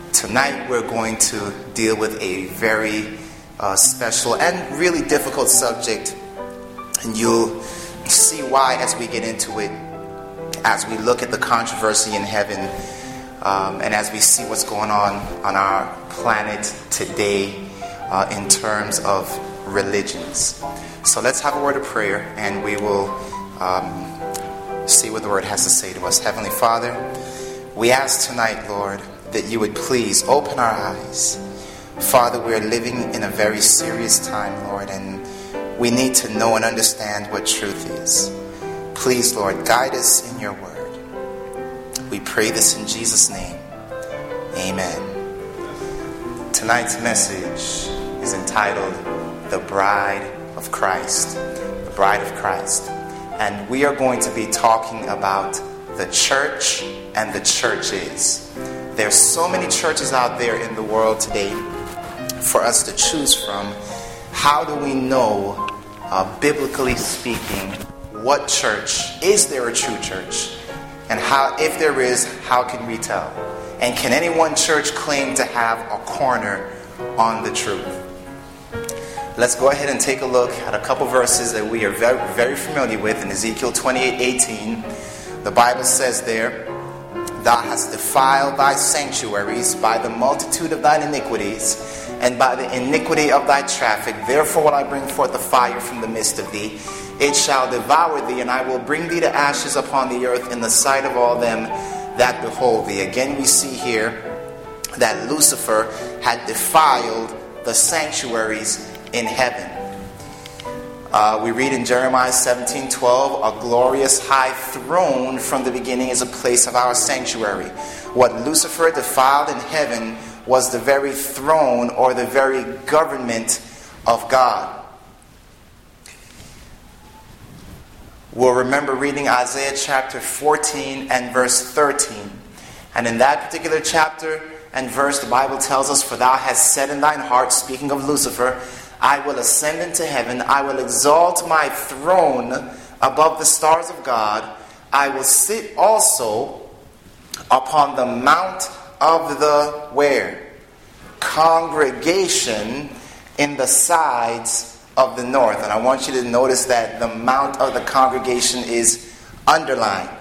Tonight we're going to deal with a very special and really difficult subject, and you'll see why as we get into it, as we look at the controversy in heaven, and as we see what's going on our planet today in terms of religions. So let's have a word of prayer, and we will see what the Word has to say to us. Heavenly Father, we ask tonight, Lord, that you would please open our eyes. Father, we're living in a very serious time, Lord, and we need to know and understand what truth is. Please, Lord, guide us in your word. We pray this in Jesus' name. Amen. Tonight's message is entitled, The Bride of Christ. The Bride of Christ. And we are going to be talking about the church and the churches. There's so many churches out there in the world today for us to choose from. How do we know, biblically speaking, what church? Is there a true church? And how, if there is, how can we tell? And can any one church claim to have a corner on the truth? Let's go ahead and take a look at a couple verses that we are very, very familiar with. In Ezekiel 28:18, the Bible says there, Thou hast defiled thy sanctuaries by the multitude of thine iniquities, and by the iniquity of thy traffic. Therefore will I bring forth the fire from the midst of thee. It shall devour thee, and I will bring thee to ashes upon the earth in the sight of all them that behold thee. Again, we see here that Lucifer had defiled the sanctuaries in heaven. We read in Jeremiah 17:12, a glorious high throne from the beginning is a place of our sanctuary. What Lucifer defiled in heaven was the very throne or the very government of God. We'll remember reading Isaiah chapter 14 and verse 13. And in that particular chapter and verse, the Bible tells us, For thou hast said in thine heart, speaking of Lucifer, I will ascend into heaven, I will exalt my throne above the stars of God, I will sit also upon the mount of the where? Congregation in the sides of the north. And I want you to notice that the mount of the congregation is underlined.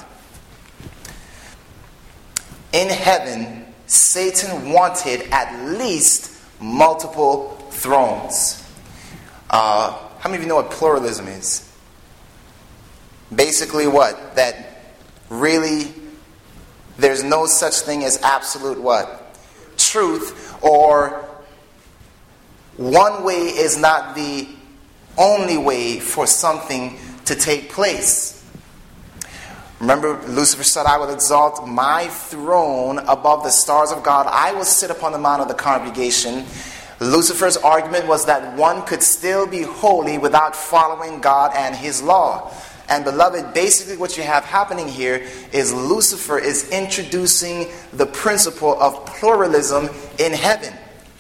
In heaven, Satan wanted at least multiple thrones. How many of you know what pluralism is? Basically what? That really there's no such thing as absolute what? Truth, or one way is not the only way for something to take place. Remember, Lucifer said, I will exalt my throne above the stars of God. I will sit upon the mount of the congregation. Lucifer's argument was that one could still be holy without following God and his law. And beloved, basically what you have happening here is Lucifer is introducing the principle of pluralism in heaven.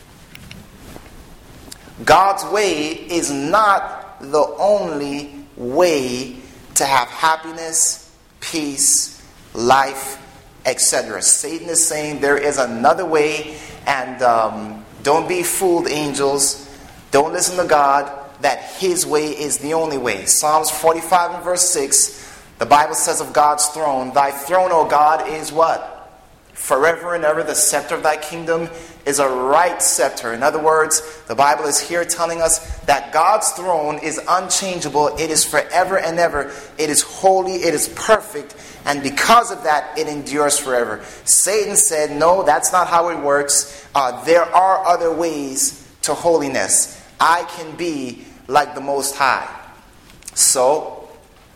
God's way is not the only way to have happiness, peace, life, etc. Satan is saying there is another way, and don't be fooled, angels. Don't listen to God, that his way is the only way. Psalms 45 and verse 6, the Bible says of God's throne, Thy throne, O God, is what? Forever and ever. The scepter of thy kingdom is a right scepter. In other words, the Bible is here telling us that God's throne is unchangeable. It is forever and ever. It is holy. It is perfect. And because of that, it endures forever. Satan said, no, that's not how it works. There are other ways to holiness. I can be like the Most High. So,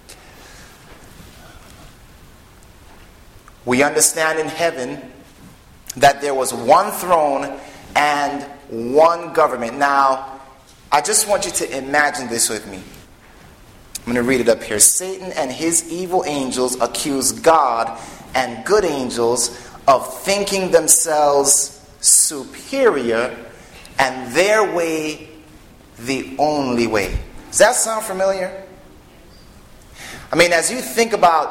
we understand in heaven that there was one throne and one government. Now, I just want you to imagine this with me. I'm going to read it up here. Satan and his evil angels accuse God and good angels of thinking themselves superior and their way the only way. Does that sound familiar? I mean, as you think about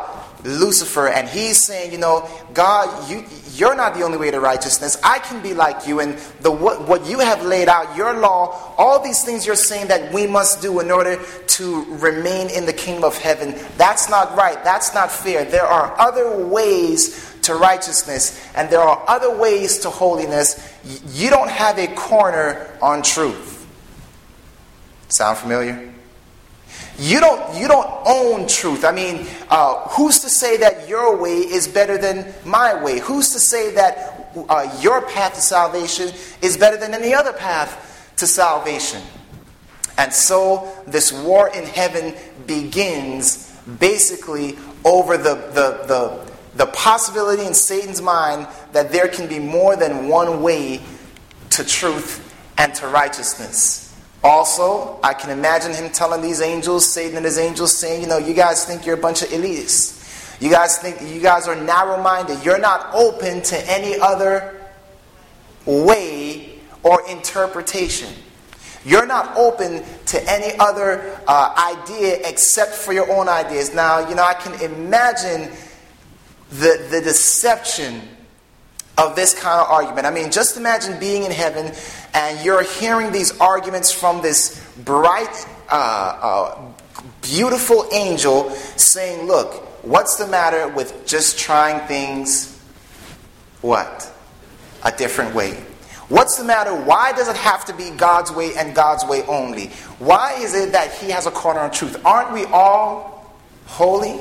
Lucifer, and he's saying, God, you're not the only way to righteousness. I can be like you, and what you have laid out, your law, all these things you're saying that we must do in order to remain in the kingdom of heaven, that's not right. That's not fair. There are other ways to righteousness, and there are other ways to holiness. You don't have a corner on truth. Sound familiar? You don't own truth. I mean, who's to say that your way is better than my way? Who's to say that your path to salvation is better than any other path to salvation? And so this war in heaven begins basically over the possibility in Satan's mind that there can be more than one way to truth and to righteousness. Also, I can imagine him telling these angels, Satan and his angels, saying, you guys think you're a bunch of elitists. You guys think you guys are narrow-minded. You're not open to any other way or interpretation. You're not open to any other idea except for your own ideas. Now, I can imagine the deception of this kind of argument. I mean, just imagine being in heaven and you're hearing these arguments from this bright, beautiful angel saying, look, what's the matter with just trying things, what? A different way. What's the matter? Why does it have to be God's way and God's way only? Why is it that he has a corner on truth? Aren't we all holy?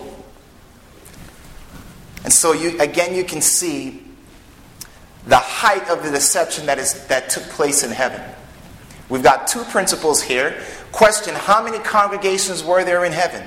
And so you can see the height of the deception that took place in heaven. We've got two principles here. Question, how many congregations were there in heaven?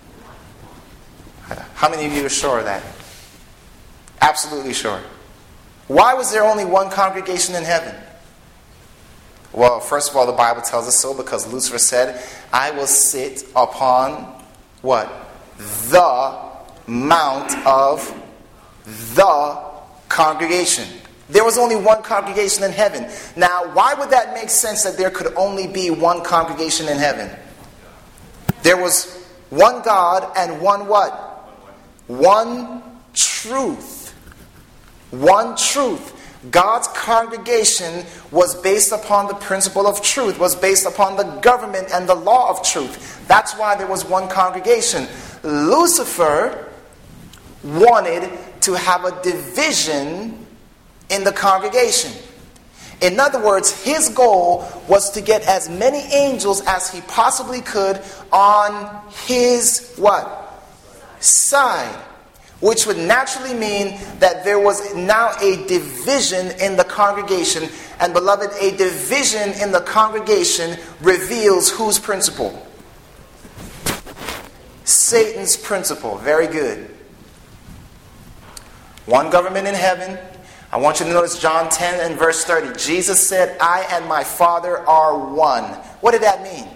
How many of you are sure of that? Absolutely sure. Why was there only one congregation in heaven? Well, first of all, the Bible tells us so because Lucifer said, I will sit upon what? The mount of the congregation. There was only one congregation in heaven. Now, why would that make sense that there could only be one congregation in heaven? There was one God and one what? One truth. One truth. God's congregation was based upon the principle of truth, was based upon the government and the law of truth. That's why there was one congregation. Lucifer wanted to have a division in the congregation. In other words, his goal was to get as many angels as he possibly could on his what? Side. Which would naturally mean that there was now a division in the congregation. And beloved, a division in the congregation reveals whose principle? Satan's principle. Very good. One government in heaven. I want you to notice John 10 and verse 30. Jesus said, I and my Father are one. What did that mean?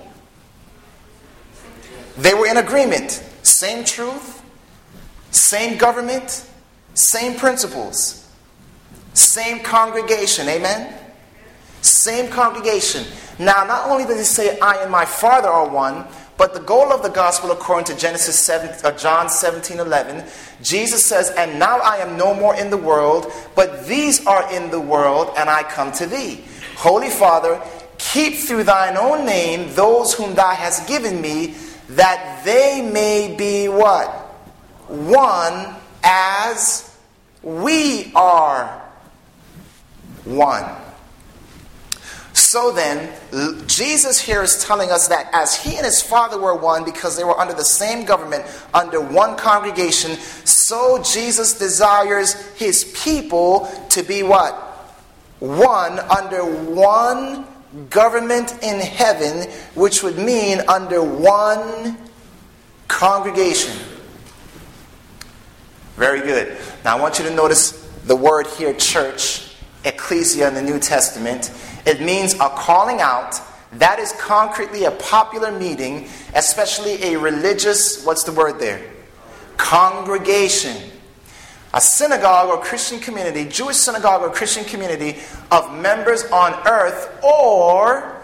They were in agreement. Same truth, same government, same principles, same congregation. Amen? Same congregation. Now, not only does he say, I and my Father are one, but the goal of the gospel, according to John 17:11, Jesus says, and now I am no more in the world, but these are in the world, and I come to thee. Holy Father, keep through thine own name those whom thou hast given me, that they may be what? One as we are one. So then, Jesus here is telling us that as he and his Father were one because they were under the same government, under one congregation, so Jesus desires his people to be what? One, under one government in heaven, which would mean under one congregation. Very good. Now I want you to notice the word here, church, ecclesia in the New Testament. It means a calling out. That is concretely a popular meeting, especially a religious, what's the word there? Congregation. A synagogue or Christian community, Jewish synagogue or Christian community of members on earth or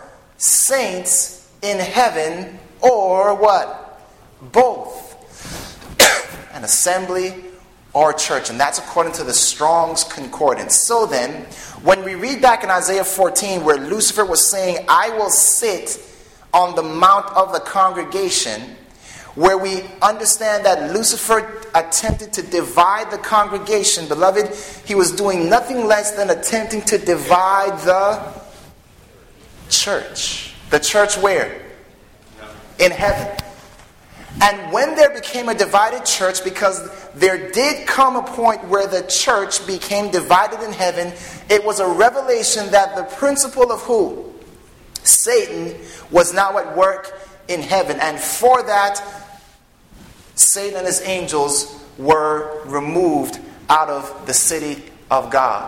saints in heaven or what? Both. an assembly, or church. And that's according to the Strong's Concordance. So then, when we read back in Isaiah 14 where Lucifer was saying, I will sit on the mount of the congregation, where we understand that Lucifer attempted to divide the congregation, beloved, he was doing nothing less than attempting to divide the church. The church where? In heaven. And when there became a divided church, because there did come a point where the church became divided in heaven, it was a revelation that the principle of who? Satan was now at work in heaven. And for that, Satan and his angels were removed out of the city of God.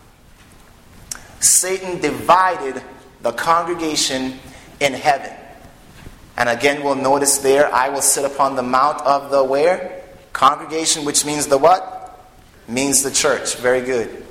Satan divided the congregation in heaven. And again, we'll notice there, I will sit upon the mount of the where? Congregation, which means the what? Means the church. Very good.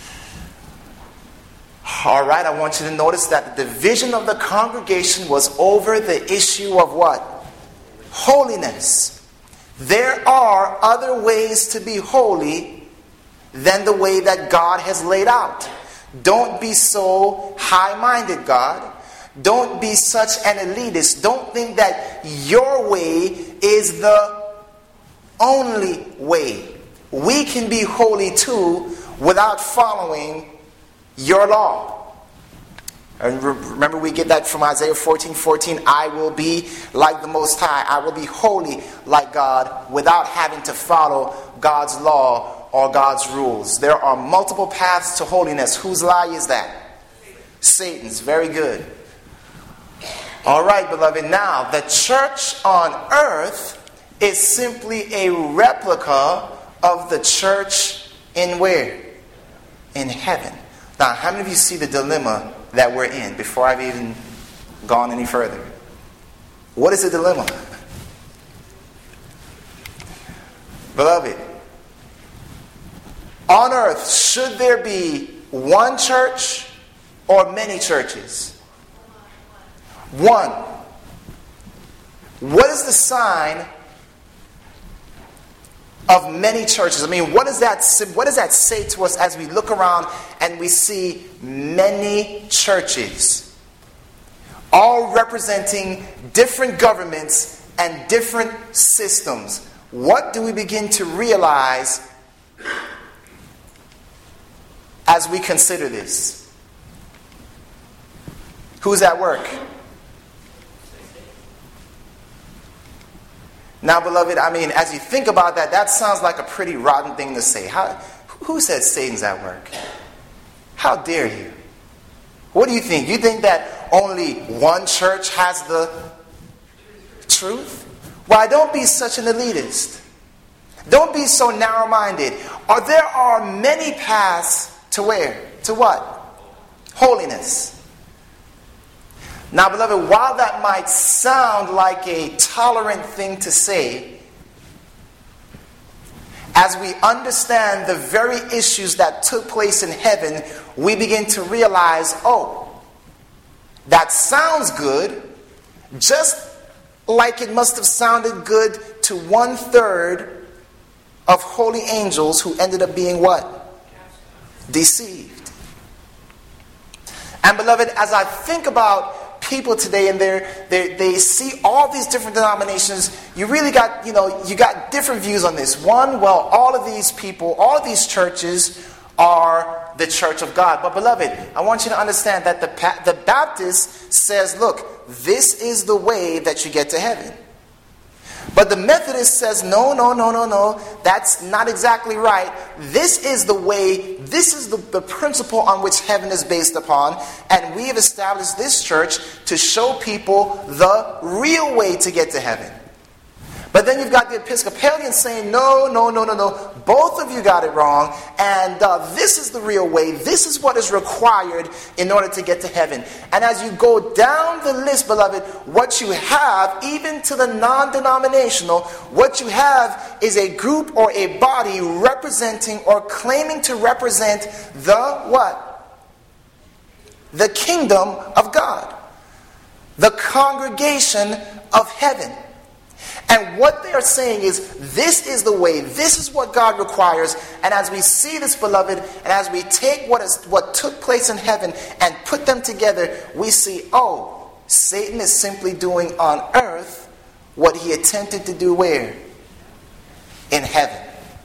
All right, I want you to notice that the division of the congregation was over the issue of what? Holiness. There are other ways to be holy than the way that God has laid out. Don't be so high-minded, God. Don't be such an elitist. Don't think that your way is the only way. We can be holy too without following your law. And remember, we get that from Isaiah 14:14. I will be like the Most High. I will be holy like God without having to follow God's law or God's rules. There are multiple paths to holiness. Whose lie is that? Satan's. Very good. All right, beloved. Now, the church on earth is simply a replica of the church in where? In heaven. Now, how many of you see the dilemma that we're in before I've even gone any further? What is the dilemma? Beloved, on earth, should there be one church or many churches? One. What is the sign of many churches? I mean, what does that say to us as we look around and we see many churches, all representing different governments and different systems? What do we begin to realize as we consider this? Who's at work? Now, beloved, I mean, as you think about that, that sounds like a pretty rotten thing to say. Who said Satan's at work? How dare you? What do you think? You think that only one church has the truth? Why, don't be such an elitist. Don't be so narrow-minded. There are many paths to where? To what? Holiness. Now, beloved, while that might sound like a tolerant thing to say, as we understand the very issues that took place in heaven, we begin to realize, oh, that sounds good, just like it must have sounded good to 1/3 of holy angels who ended up being what? Deceived. And beloved, as I think about people today, and they see all these different denominations, you really got, you got different views on this. One, well, all of these people, all of these churches are the church of God. But beloved, I want you to understand that the Baptist says, look, this is the way that you get to heaven. But the Methodist says, no, that's not exactly right. This is the way, this is the principle on which heaven is based upon. And we have established this church to show people the real way to get to heaven. But then you've got the Episcopalians saying, no, both of you got it wrong, and this is the real way. This is what is required in order to get to heaven. And as you go down the list, beloved, what you have, even to the non-denominational, what you have is a group or a body representing or claiming to represent the what? The kingdom of God. The congregation of heaven. And what they are saying is, this is the way, this is what God requires. And as we see this, beloved, and as we take what took place in heaven and put them together, we see, oh, Satan is simply doing on earth what he attempted to do where? In heaven.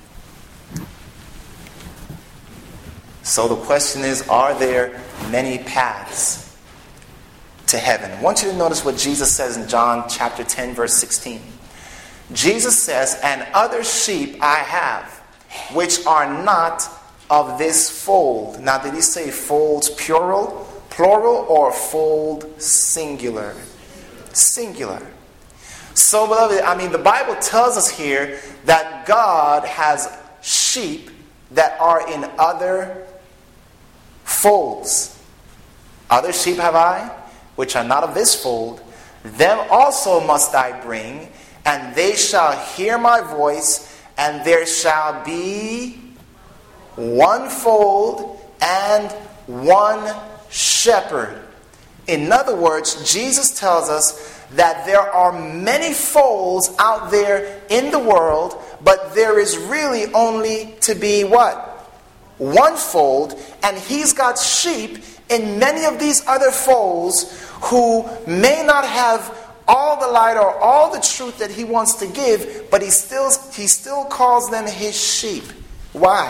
So the question is, are there many paths to heaven? I want you to notice what Jesus says in John chapter 10, verse 16. Jesus says, "And other sheep I have, which are not of this fold." Now, did he say folds plural, or fold singular? Singular. So, beloved, the Bible tells us here that God has sheep that are in other folds. "Other sheep have I, which are not of this fold. Them also must I bring, and they shall hear my voice, and there shall be one fold and one shepherd." In other words, Jesus tells us that there are many folds out there in the world, but there is really only to be what? One fold, and he's got sheep in many of these other folds who may not have all the light or all the truth that he wants to give, but he still calls them his sheep. Why?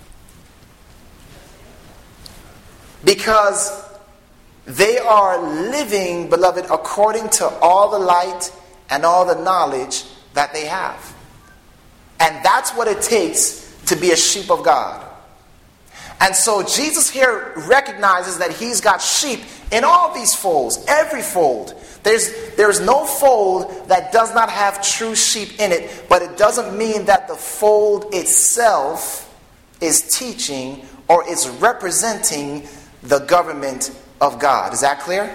Because they are living, beloved, according to all the light and all the knowledge that they have. And that's what it takes to be a sheep of God. And so Jesus here recognizes that he's got sheep in all these folds, every fold. There's no fold that does not have true sheep in it, but it doesn't mean that the fold itself is teaching or is representing the government of God. Is that clear?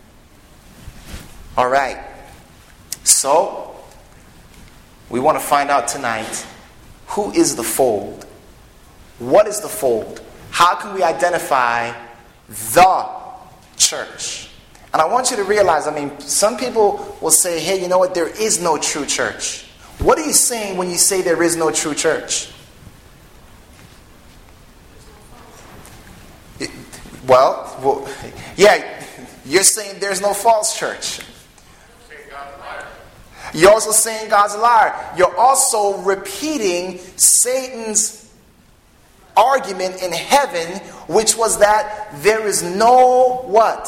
All right. So, we want to find out tonight, who is the fold? What is the fold? How can we identify the church? And I want you to realize, some people will say, hey, you know what, there is no true church. What are you saying when you say there is no true church? Well, yeah, you're saying there's no false church. You're also saying God's a liar. You're also repeating Satan's argument in heaven, which was that there is no what?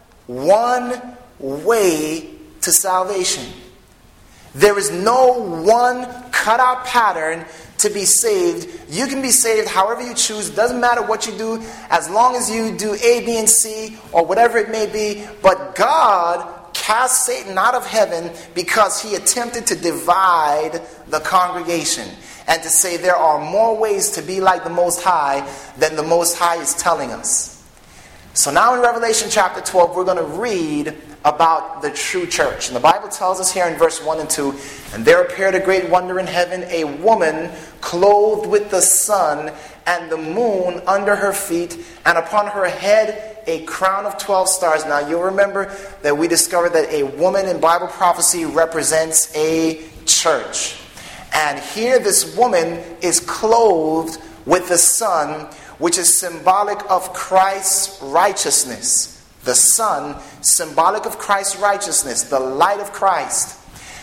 One way to salvation. There is no one cut-out pattern to be saved. You can be saved however you choose. It doesn't matter what you do, as long as you do A, B, and C, or whatever it may be. But God cast Satan out of heaven because he attempted to divide the congregation and to say there are more ways to be like the Most High than the Most High is telling us. So now in Revelation chapter 12, we're going to read about the true church. And the Bible tells us here in verse 1 and 2, "And there appeared a great wonder in heaven, a woman clothed with the sun and the moon under her feet, and upon her head a crown of 12 stars." Now you'll remember that we discovered that a woman in Bible prophecy represents a church. And here this woman is clothed with the sun, which is symbolic of Christ's righteousness. The sun, symbolic of Christ's righteousness, the light of Christ.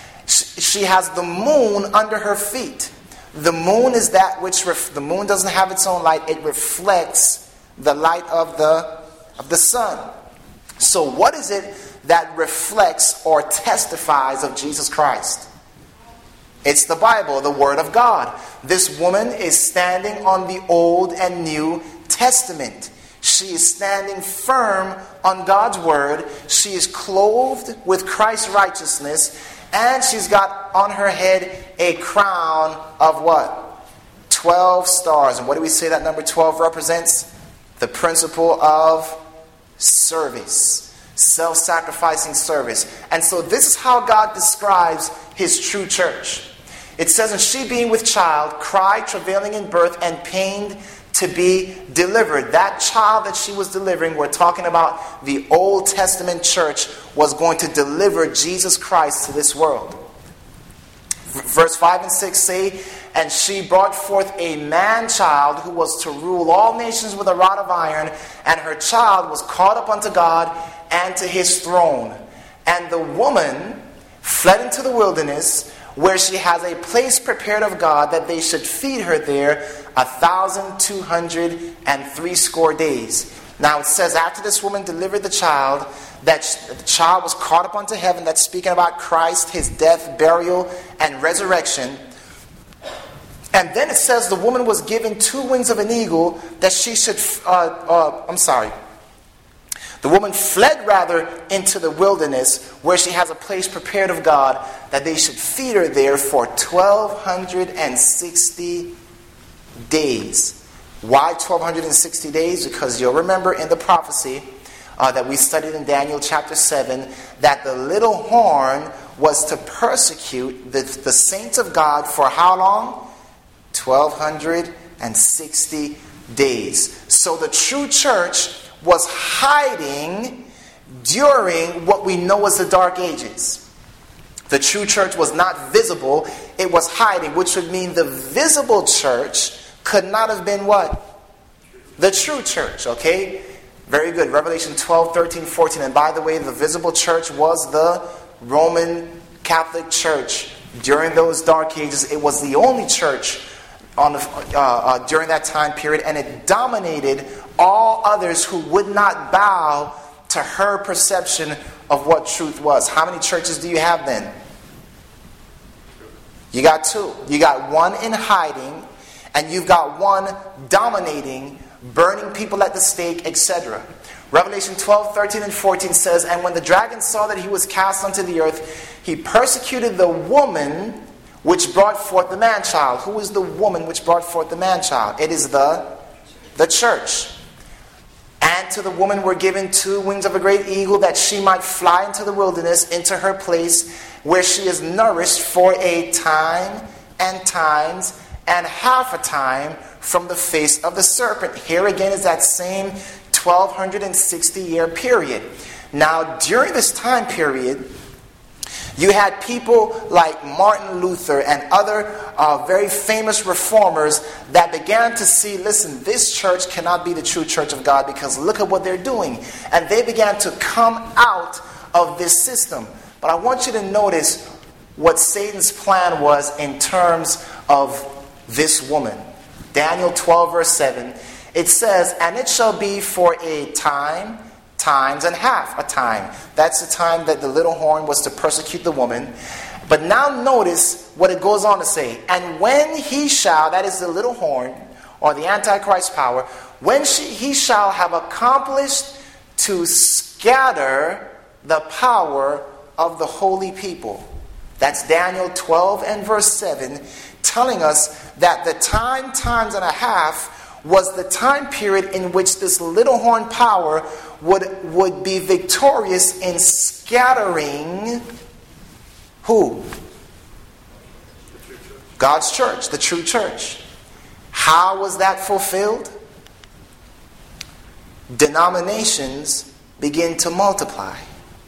She has the moon under her feet. The moon is that which, the moon doesn't have its own light. It reflects the light of the sun. So what is it that reflects or testifies of Jesus Christ? It's the Bible, the Word of God. This woman is standing on the Old and New Testament. She is standing firm on God's Word. She is clothed with Christ's righteousness. And she's got on her head a crown of what? 12 stars. And what do we say that number 12 represents? The principle of service. Self-sacrificing service. And so this is how God describes his true church. It says, "And she being with child, cried, travailing in birth, and pained to be delivered." That child that she was delivering, we're talking about the Old Testament church, was going to deliver Jesus Christ to this world. Verse 5 and 6 say, and she brought forth a man-child who was to rule all nations with a rod of iron, and her child was caught up unto God and to his throne. And the woman fled into the wilderness, where she has a place prepared of God, that they should feed her there 1,260 days. Now it says, after this woman delivered the child, that the child was caught up unto heaven. That's speaking about Christ, his death, burial, and resurrection. And then it says the woman was given 2 wings of an eagle, that she should, the woman fled rather into the wilderness, where she has a place prepared of God, that they should feed her there for 1,260 days. Why 1,260 days? Because you'll remember in the prophecy that we studied in Daniel chapter 7, that the little horn was to persecute the saints of God for how long? 1,260 days. So the true church was hiding during what we know as the Dark Ages. The true church was not visible, it was hiding, which would mean the visible church could not have been what? The true church, okay? Very good. Revelation 12, 13, 14. And by the way, the visible church was the Roman Catholic Church. During those Dark Ages, it was the only church during that time period, and it dominated all others who would not bow to her perception of what truth was. How many churches do you have then? You got 2. You got one in hiding, and you've got one dominating, burning people at the stake, etc. Revelation 12, 13, and 14 says, and when the dragon saw that he was cast unto the earth, he persecuted the woman which brought forth the man-child. Who is the woman which brought forth the man-child? It is the church. And to the woman were given 2 wings of a great eagle, that she might fly into the wilderness, into her place, where she is nourished for a time and times and half a time from the face of the serpent. Here again is that same 1,260-year period. Now, during this time period, you had people like Martin Luther and other very famous reformers that began to see, listen, this church cannot be the true church of God, because look at what they're doing. And they began to come out of this system. But I want you to notice what Satan's plan was in terms of this woman. Daniel 12, verse 7, it says, and it shall be for a time, times, and half a time. That's the time that the little horn was to persecute the woman. But now notice what it goes on to say. And when he shall, that is the little horn, or the Antichrist power, when he shall have accomplished to scatter the power of the holy people. That's Daniel 12 and verse 7, telling us that the time, times and a half, was the time period in which this little horn power would be victorious in scattering who? God's church, the true church. How was that fulfilled? Denominations begin to multiply.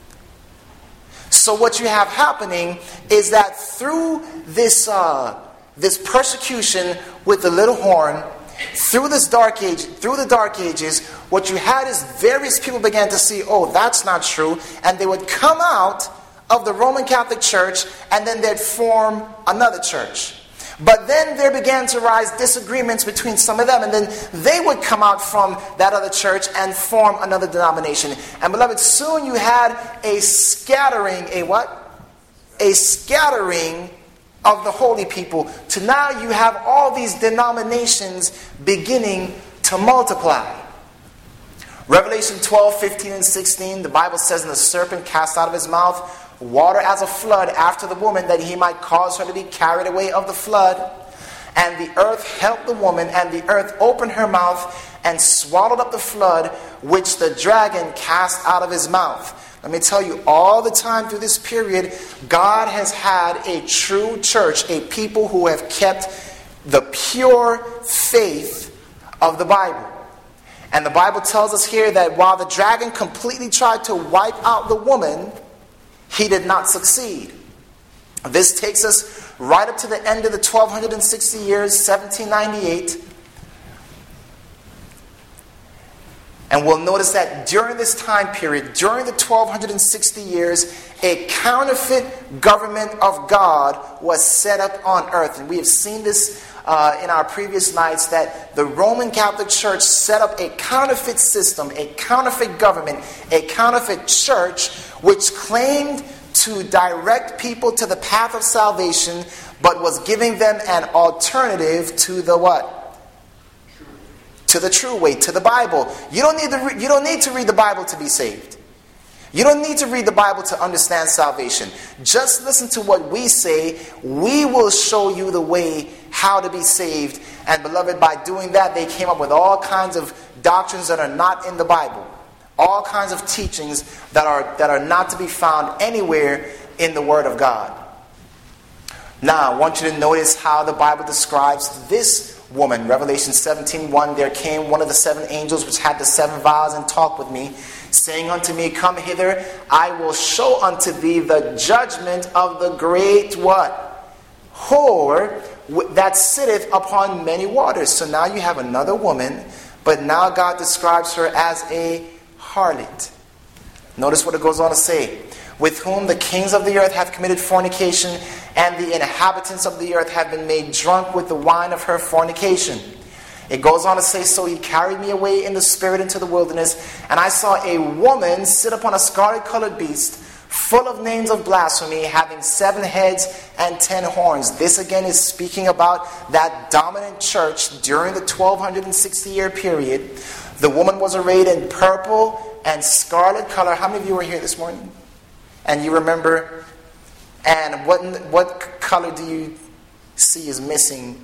So what you have happening is that through this persecution with the little horn, through the Dark Ages, what you had is various people began to see, oh, that's not true, and they would come out of the Roman Catholic Church, and then they'd form another church. But then there began to rise disagreements between some of them, and then they would come out from that other church and form another denomination. And beloved, soon you had a scattering, a scattering of the holy people. To now you have all these denominations beginning to multiply. Revelation 12, 15, and 16, the Bible says, and the serpent cast out of his mouth water as a flood after the woman, that he might cause her to be carried away of the flood. And the earth helped the woman, and the earth opened her mouth and swallowed up the flood which the dragon cast out of his mouth. Let me tell you, all the time through this period, God has had a true church, a people who have kept the pure faith of the Bible. And the Bible tells us here that while the dragon completely tried to wipe out the woman, he did not succeed. This takes us right up to the end of the 1260 years, 1798. And we'll notice that during this time period, during the 1260 years, a counterfeit government of God was set up on earth. And we have seen this in our previous nights, that the Roman Catholic Church set up a counterfeit system, a counterfeit government, a counterfeit church, which claimed to direct people to the path of salvation, but was giving them an alternative to the what? To the true way, to the Bible. You don't need to read the Bible to be saved. You don't need to read the Bible to understand salvation. Just listen to what we say. We will show you the way how to be saved. And beloved, by doing that, they came up with all kinds of doctrines that are not in the Bible. All kinds of teachings that are not to be found anywhere in the Word of God. Now, I want you to notice how the Bible describes this woman. Revelation 17:1, there came one of the 7 angels which had the 7 vials and talked with me, saying unto me, come hither, I will show unto thee the judgment of the great what? Whore that sitteth upon many waters. So now you have another woman, but now God describes her as a harlot. Notice what it goes on to say. With whom the kings of the earth have committed fornication, and the inhabitants of the earth have been made drunk with the wine of her fornication. It goes on to say, so he carried me away in the spirit into the wilderness, and I saw a woman sit upon a scarlet-colored beast, full of names of blasphemy, having 7 heads and 10 horns. This again is speaking about that dominant church during the 1260-year period. The woman was arrayed in purple and scarlet color. How many of you were here this morning? And you remember, and what color do you see is missing?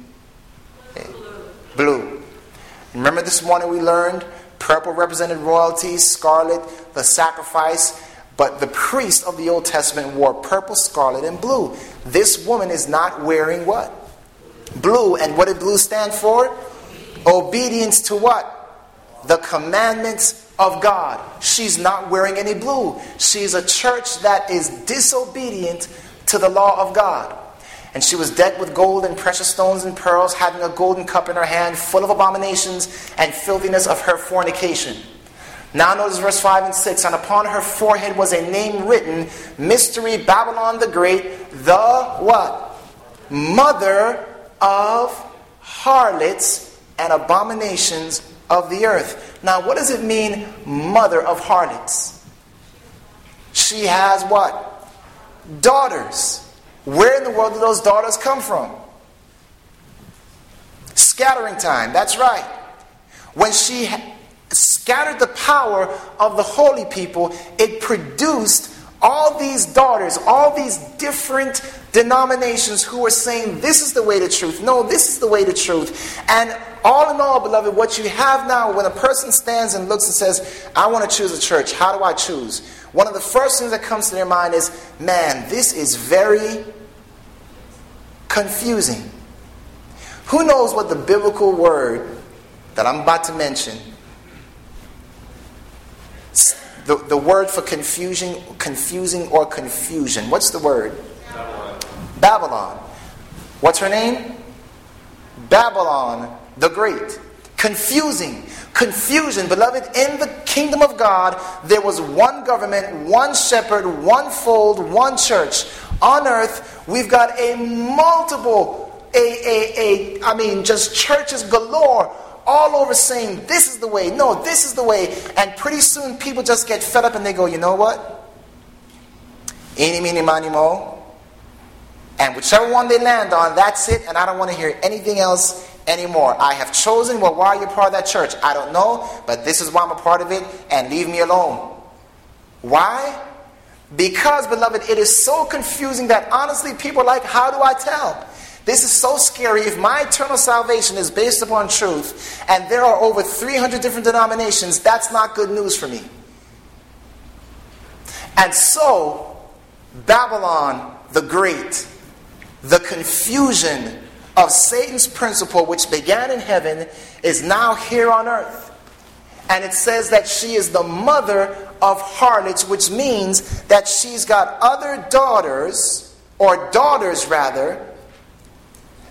Blue. Remember this morning we learned purple represented royalty, scarlet the sacrifice, but the priest of the Old Testament wore purple, scarlet, and blue. This woman is not wearing what? Blue. And what did blue stand for? Obedience to what? The commandments of God. She's not wearing any blue. She's a church that is disobedient to the law of God. And she was decked with gold and precious stones and pearls, having a golden cup in her hand, full of abominations and filthiness of her fornication. Now notice verse 5 and 6. And upon her forehead was a name written, Mystery, Babylon the Great, the what? Mother of harlots and abominations of the earth. Now, what does it mean, mother of harlots? She has what? Daughters. Where in the world do those daughters come from? Scattering time, that's right. When she scattered the power of the holy people, it produced all these daughters, all these different denominations who were saying, this is the way to truth. No, this is the way to truth. And all in all, beloved, what you have now, when a person stands and looks and says, I want to choose a church, how do I choose? One of the first things that comes to their mind is, man, this is very confusing. Who knows what the biblical word that I'm about to mention, the word for confusing or confusion. What's the word? Babylon. What's her name? Babylon the Great. Confusing. Confusion. Beloved, in the kingdom of God, there was one government, one shepherd, one fold, one church. On earth, we've got just churches galore all over saying, this is the way. No, this is the way. And pretty soon people just get fed up and they go, you know what? Eeny, meeny, miny, mo. And whichever one they land on, that's it. And I don't want to hear anything else anymore. I have chosen. Well, why are you part of that church? I don't know. But this is why I'm a part of it. And leave me alone. Why? Because, beloved, it is so confusing that honestly people are like, how do I tell? This is so scary. If my eternal salvation is based upon truth, and there are over 300 different denominations, that's not good news for me. And so, Babylon the Great, the confusion of Satan's principle, which began in heaven, is now here on earth. And it says that she is the mother of harlots, which means that she's got other daughters, or daughters rather,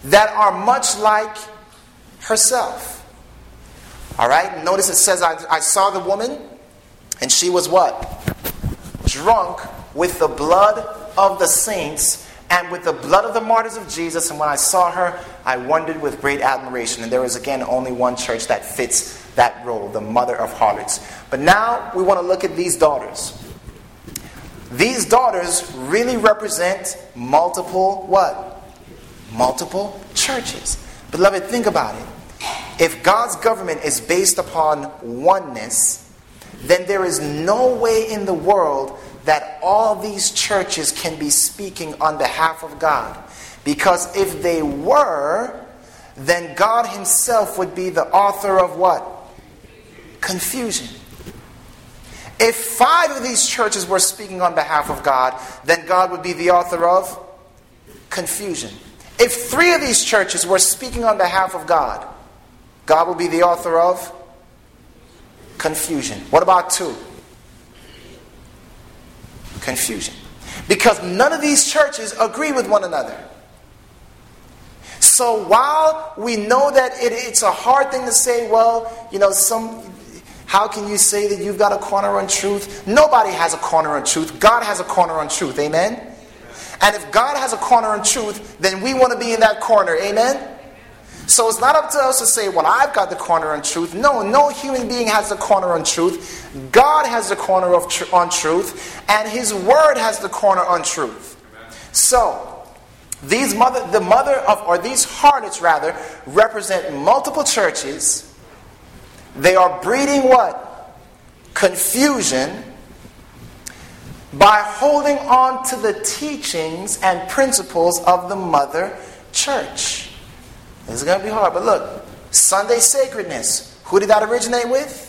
that are much like herself. All right? Notice it says, I saw the woman, and she was what? Drunk with the blood of the saints and with the blood of the martyrs of Jesus. And when I saw her, I wondered with great admiration. And there is again only one church that fits that role, the mother of harlots. But now we want to look at these daughters. These daughters really represent multiple what? Multiple churches. Beloved, think about it. If God's government is based upon oneness, then there is no way in the world that all these churches can be speaking on behalf of God. Because if they were, then God himself would be the author of what? Confusion. If 5 of these churches were speaking on behalf of God, then God would be the author of confusion. If 3 of these churches were speaking on behalf of God, God will be the author of confusion. What about 2? Confusion. Because none of these churches agree with one another. So while we know that it's a hard thing to say, well, how can you say that you've got a corner on truth? Nobody has a corner on truth. God has a corner on truth. Amen? And if God has a corner on truth, then we want to be in that corner. Amen? So it's not up to us to say, well, I've got the corner on truth. No human being has the corner on truth. God has the corner on truth, and his word has the corner on truth. Amen. So these harlots represent multiple churches. They are breeding what? Confusion by holding on to the teachings and principles of the mother church. This is going to be hard, but look, Sunday sacredness. Who did that originate with?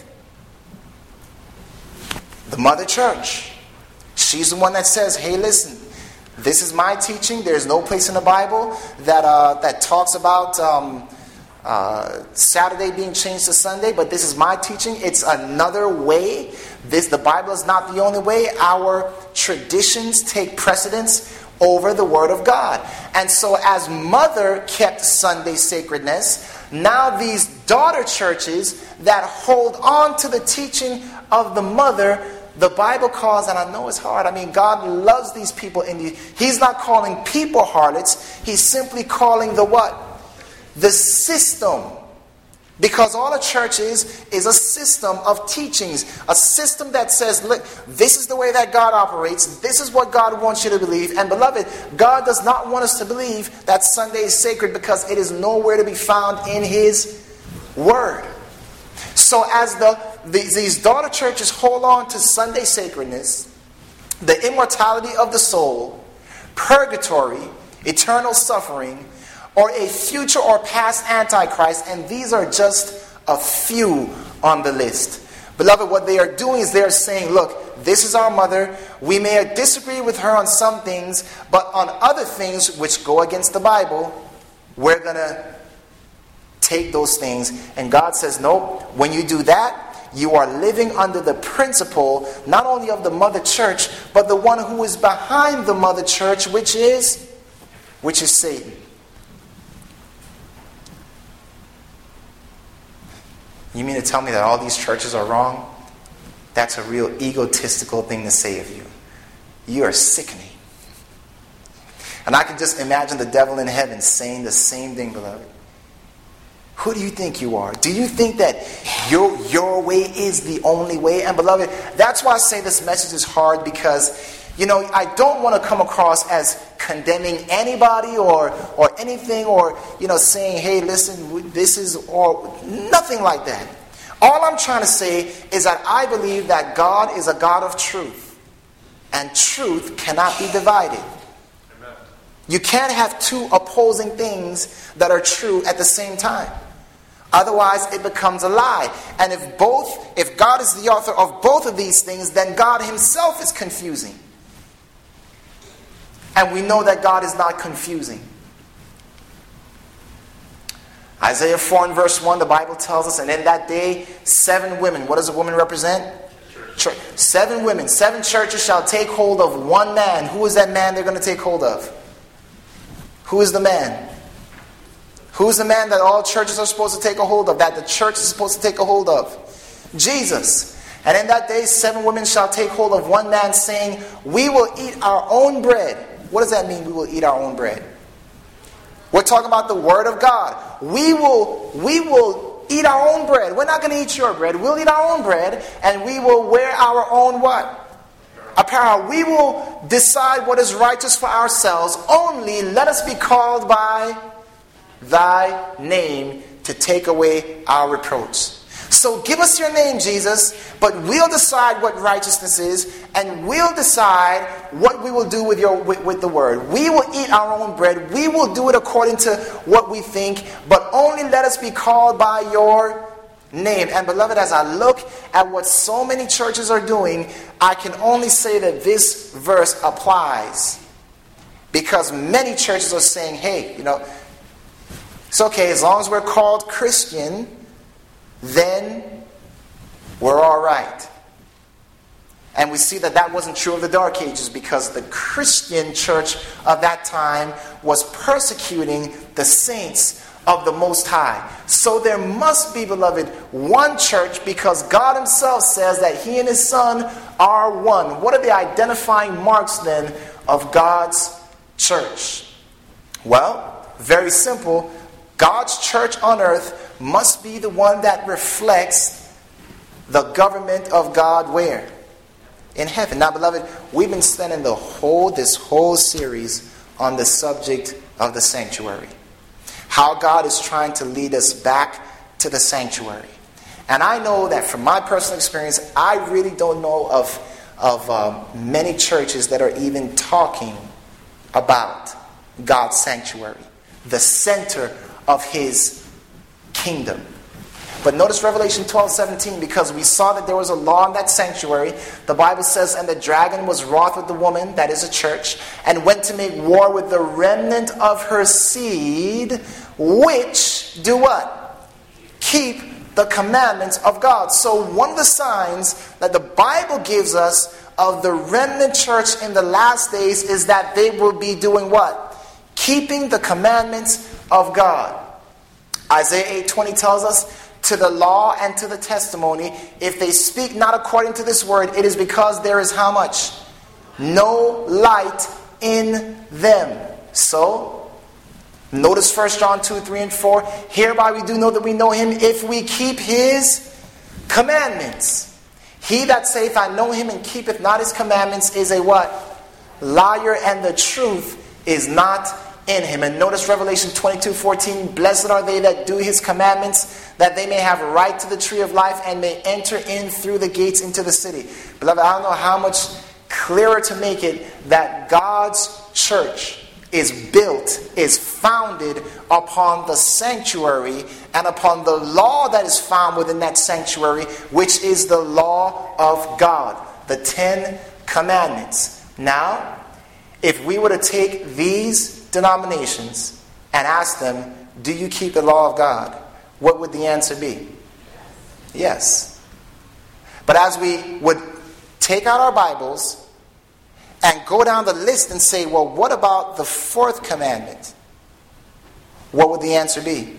The mother church. She's the one that says, hey, listen, this is my teaching. There's no place in the Bible that talks about Saturday being changed to Sunday, but this is my teaching. It's another way. The Bible is not the only way. Our traditions take precedence over the Word of God. And so as mother kept Sunday sacredness, now these daughter churches that hold on to the teaching of the mother, the Bible calls, and I know it's hard, God loves these people. He's not calling people harlots. He's simply calling the what? The system. Because all a church is a system of teachings. A system that says, look, this is the way that God operates. This is what God wants you to believe. And beloved, God does not want us to believe that Sunday is sacred because it is nowhere to be found in his word. So as these daughter churches hold on to Sunday sacredness, the immortality of the soul, purgatory, eternal suffering, or a future or past Antichrist, and these are just a few on the list. Beloved, what they are doing is they are saying, look, this is our mother. We may disagree with her on some things, but on other things which go against the Bible, we're going to take those things. And God says, nope, when you do that, you are living under the principle, not only of the mother church, but the one who is behind the mother church, which is Satan. You mean to tell me that all these churches are wrong? That's a real egotistical thing to say of you. You are sickening. And I can just imagine the devil in heaven saying the same thing, beloved. Who do you think you are? Do you think that your way is the only way? And beloved, that's why I say this message is hard, because I don't want to come across as condemning anybody or anything, or saying, hey, listen, this is, or nothing like that. All I'm trying to say is that I believe that God is a God of truth, and truth cannot be divided. Amen. You can't have two opposing things that are true at the same time. Otherwise, it becomes a lie. And if God is the author of both of these things, then God himself is confusing. And we know that God is not confusing. Isaiah 4 and verse 1, the Bible tells us, and in that day, 7 women. What does a woman represent? Church. 7 women, 7 churches shall take hold of one man. Who is that man they're going to take hold of? Who is the man? Who's the man that all churches are supposed to take a hold of, that the church is supposed to take a hold of? Jesus. And in that day, 7 women shall take hold of one man, saying, we will eat our own bread. What does that mean, we will eat our own bread? We're talking about the Word of God. We will eat our own bread. We're not going to eat your bread. We'll eat our own bread, and we will wear our own what? Apparel. We will decide what is righteous for ourselves. Only let us be called by thy name to take away our reproach. So give us your name, Jesus, but we'll decide what righteousness is, and we'll decide what we will do with the word. We will eat our own bread. We will do it according to what we think, but only let us be called by your name. And beloved, as I look at what so many churches are doing, I can only say that this verse applies. Because many churches are saying, hey, it's okay, as long as we're called Christian, then we're all right. And we see that wasn't true of the Dark Ages, because the Christian church of that time was persecuting the saints of the Most High. So there must be, beloved, one church, because God himself says that he and his Son are one. What are the identifying marks then of God's church? Well, very simple. God's church on earth must be the one that reflects the government of God where? In heaven. Now, beloved, we've been spending this whole series on the subject of the sanctuary. How God is trying to lead us back to the sanctuary. And I know that from my personal experience, I really don't know of many churches that are even talking about God's sanctuary, the center of his kingdom. But notice Revelation 12:17, because we saw that there was a law in that sanctuary. The Bible says, and the dragon was wroth with the woman, that is a church, and went to make war with the remnant of her seed, which do what? Keep the commandments of God. So one of the signs that the Bible gives us of the remnant church in the last days is that they will be doing what? Keeping the commandments of God. Isaiah 8:20 tells us, to the law and to the testimony, if they speak not according to this word, it is because there is how much? No light in them. So, notice 1 John 2:3 and 4. Hereby we do know that we know him if we keep his commandments. He that saith, I know him, and keepeth not his commandments is a what? Liar, and the truth is not in him. And notice Revelation 22:14. Blessed are they that do his commandments, that they may have a right to the tree of life and may enter in through the gates into the city. Beloved, I don't know how much clearer to make it that God's church is built, is founded upon the sanctuary and upon the law that is found within that sanctuary, which is the law of God, the 10 commandments. Now, if we were to take these denominations and ask them, do you keep the law of God? What would the answer be? Yes. But as we would take out our Bibles and go down the list and say, well, what about the 4th commandment? What would the answer be?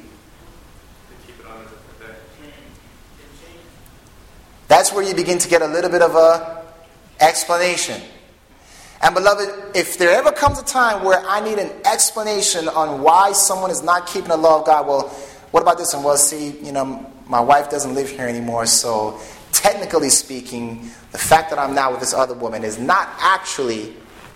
That's where you begin to get a little bit of a explanation. And beloved, if there ever comes a time where I need an explanation on why someone is not keeping the law of God, well, what about this one? Well, see, my wife doesn't live here anymore, so technically speaking, the fact that I'm now with this other woman is not actually...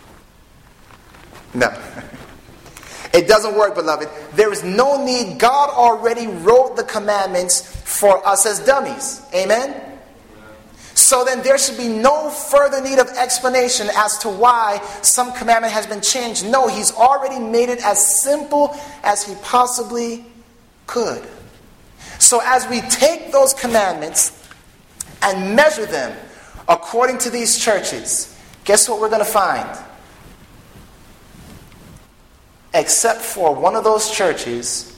No. It doesn't work, beloved. There is no need. God already wrote the commandments for us as dummies. Amen? So then there should be no further need of explanation as to why some commandment has been changed. No, he's already made it as simple as he possibly could. So as we take those commandments and measure them according to these churches, guess what we're going to find? Except for one of those churches,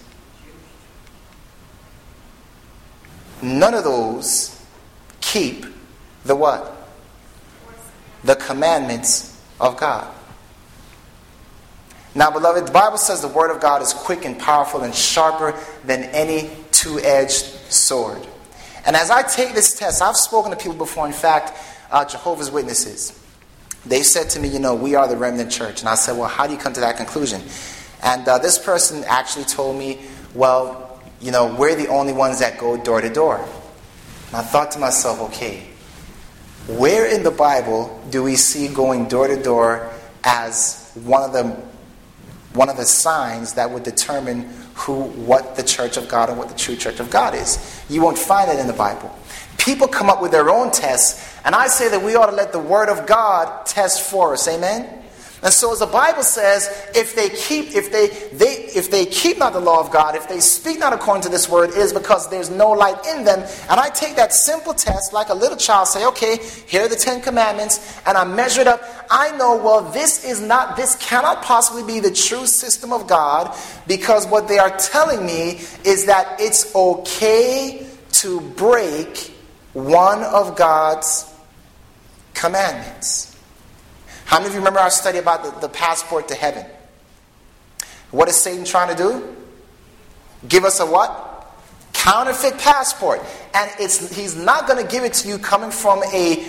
none of those keep the what? The commandments of God. Now, beloved, the Bible says the Word of God is quick and powerful and sharper than any two-edged sword. And as I take this test, I've spoken to people before, in fact, Jehovah's Witnesses. They said to me, we are the remnant church. And I said, well, how do you come to that conclusion? And this person actually told me, well, we're the only ones that go door to door. And I thought to myself, okay, where in the Bible do we see going door to door as one of the signs that would determine what the church of God and what the true church of God is? You won't find it in the Bible. People come up with their own tests, and I say that we ought to let the Word of God test for us. Amen? And so as the Bible says, if they keep not the law of God, if they speak not according to this word, it is because there's no light in them. And I take that simple test like a little child, say, okay, here are the 10 commandments, and I measure it up. I know, well, this cannot possibly be the true system of God, because what they are telling me is that it's okay to break one of God's commandments. How many of you remember our study about the passport to heaven? What is Satan trying to do? Give us a what? Counterfeit passport. And he's not going to give it to you coming from a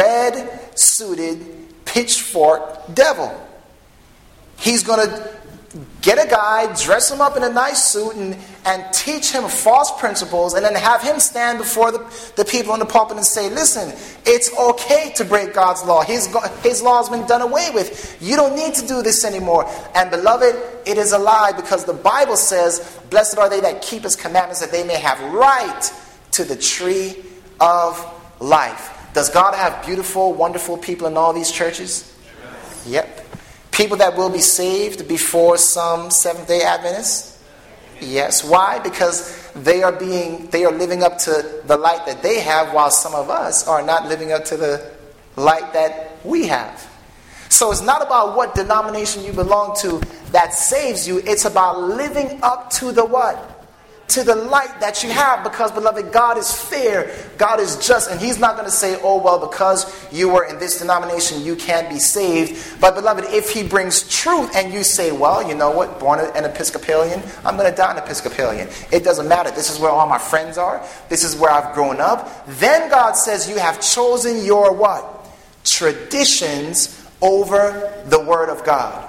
red-suited, pitchfork devil. He's going to get a guy, dress him up in a nice suit, and teach him false principles, and then have him stand before the people in the pulpit and say, listen, it's okay to break God's law. His law has been done away with. You don't need to do this anymore. And beloved, it is a lie, because the Bible says, blessed are they that keep his commandments, that they may have right to the tree of life. Does God have beautiful, wonderful people in all these churches? Yep. People that will be saved before some Seventh-day Adventists? Yes. Why? Because they are living up to the light that they have, while some of us are not living up to the light that we have. So it's not about what denomination you belong to that saves you. It's about living up to the what? To the light that you have, because, beloved, God is fair, God is just, and he's not going to say, oh, well, because you were in this denomination, you can't be saved. But, beloved, if he brings truth and you say, well, you know what, born an Episcopalian, I'm going to die an Episcopalian. It doesn't matter. This is where all my friends are. This is where I've grown up. Then God says you have chosen your what? Traditions over the Word of God.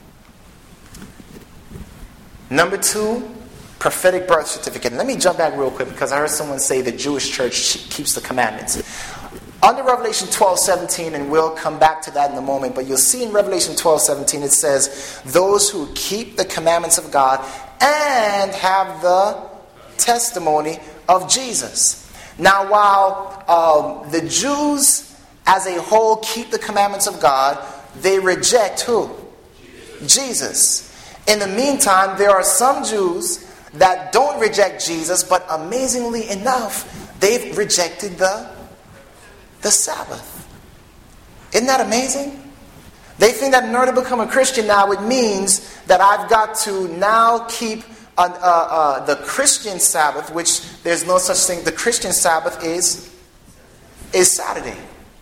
Number 2, prophetic birth certificate. And let me jump back real quick, because I heard someone say the Jewish church keeps the commandments. Under Revelation 12:17, and we'll come back to that in a moment, but you'll see in Revelation 12:17 it says, those who keep the commandments of God and have the testimony of Jesus. Now, while the Jews as a whole keep the commandments of God, they reject who? Jesus. In the meantime, there are some Jews that don't reject Jesus, but amazingly enough, they've rejected the Sabbath. Isn't that amazing? They think that in order to become a Christian now, it means that I've got to now keep the Christian Sabbath, which there's no such thing. The Christian Sabbath is Saturday.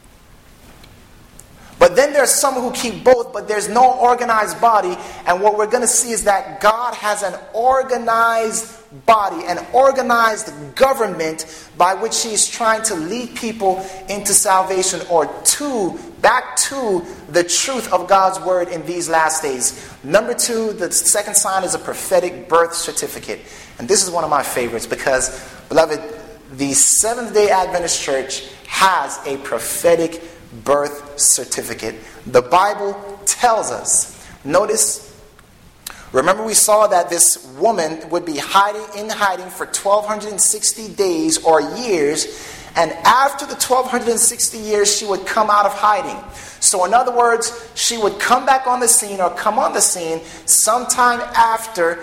But then there's some who keep both, but there's no organized body. And what we're going to see is that God has an organized body, an organized government by which he is trying to lead people into salvation, or back to the truth of God's word in these last days. Number 2, the second sign is a prophetic birth certificate. And this is one of my favorites, because, beloved, the Seventh-day Adventist Church has a prophetic birth certificate. The Bible tells us. Notice, remember we saw that this woman would be in hiding for 1,260 days or years, and after the 1,260 years she would come out of hiding. So in other words, she would come back on the scene, or come on the scene sometime after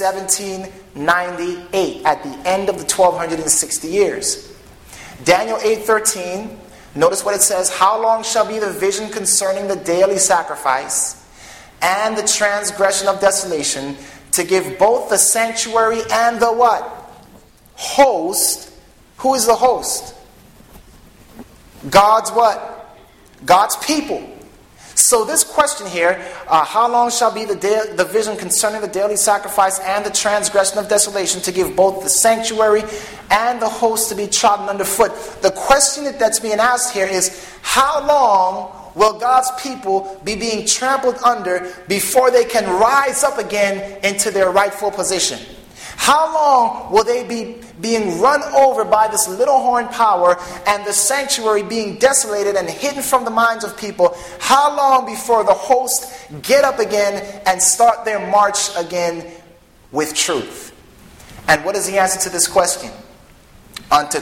1798, at the end of the 1,260 years. Daniel 8:13. Notice what it says, how long shall be the vision concerning the daily sacrifice and the transgression of desolation, to give both the sanctuary and the what? Host. Who is the host? God's what? God's people. So this question here, how long shall be the vision concerning the daily sacrifice and the transgression of desolation, to give both the sanctuary and the host to be trodden underfoot? The question that's being asked here is, how long will God's people be being trampled under before they can rise up again into their rightful position? How long will they be being run over by this little horn power and the sanctuary being desolated and hidden from the minds of people? How long before the host get up again and start their march again with truth? And what is the answer to this question? Unto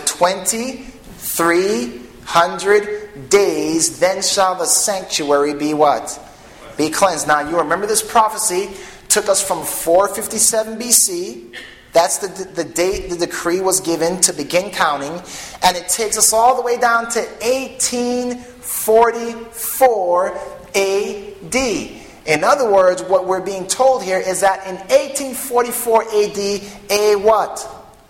2300 days, then shall the sanctuary be what? Be cleansed. Now you remember this prophecy took us from 457 BC. That's the date the decree was given to begin counting. And it takes us all the way down to 1844 AD. In other words, what we're being told here is that in 1844 AD, a what?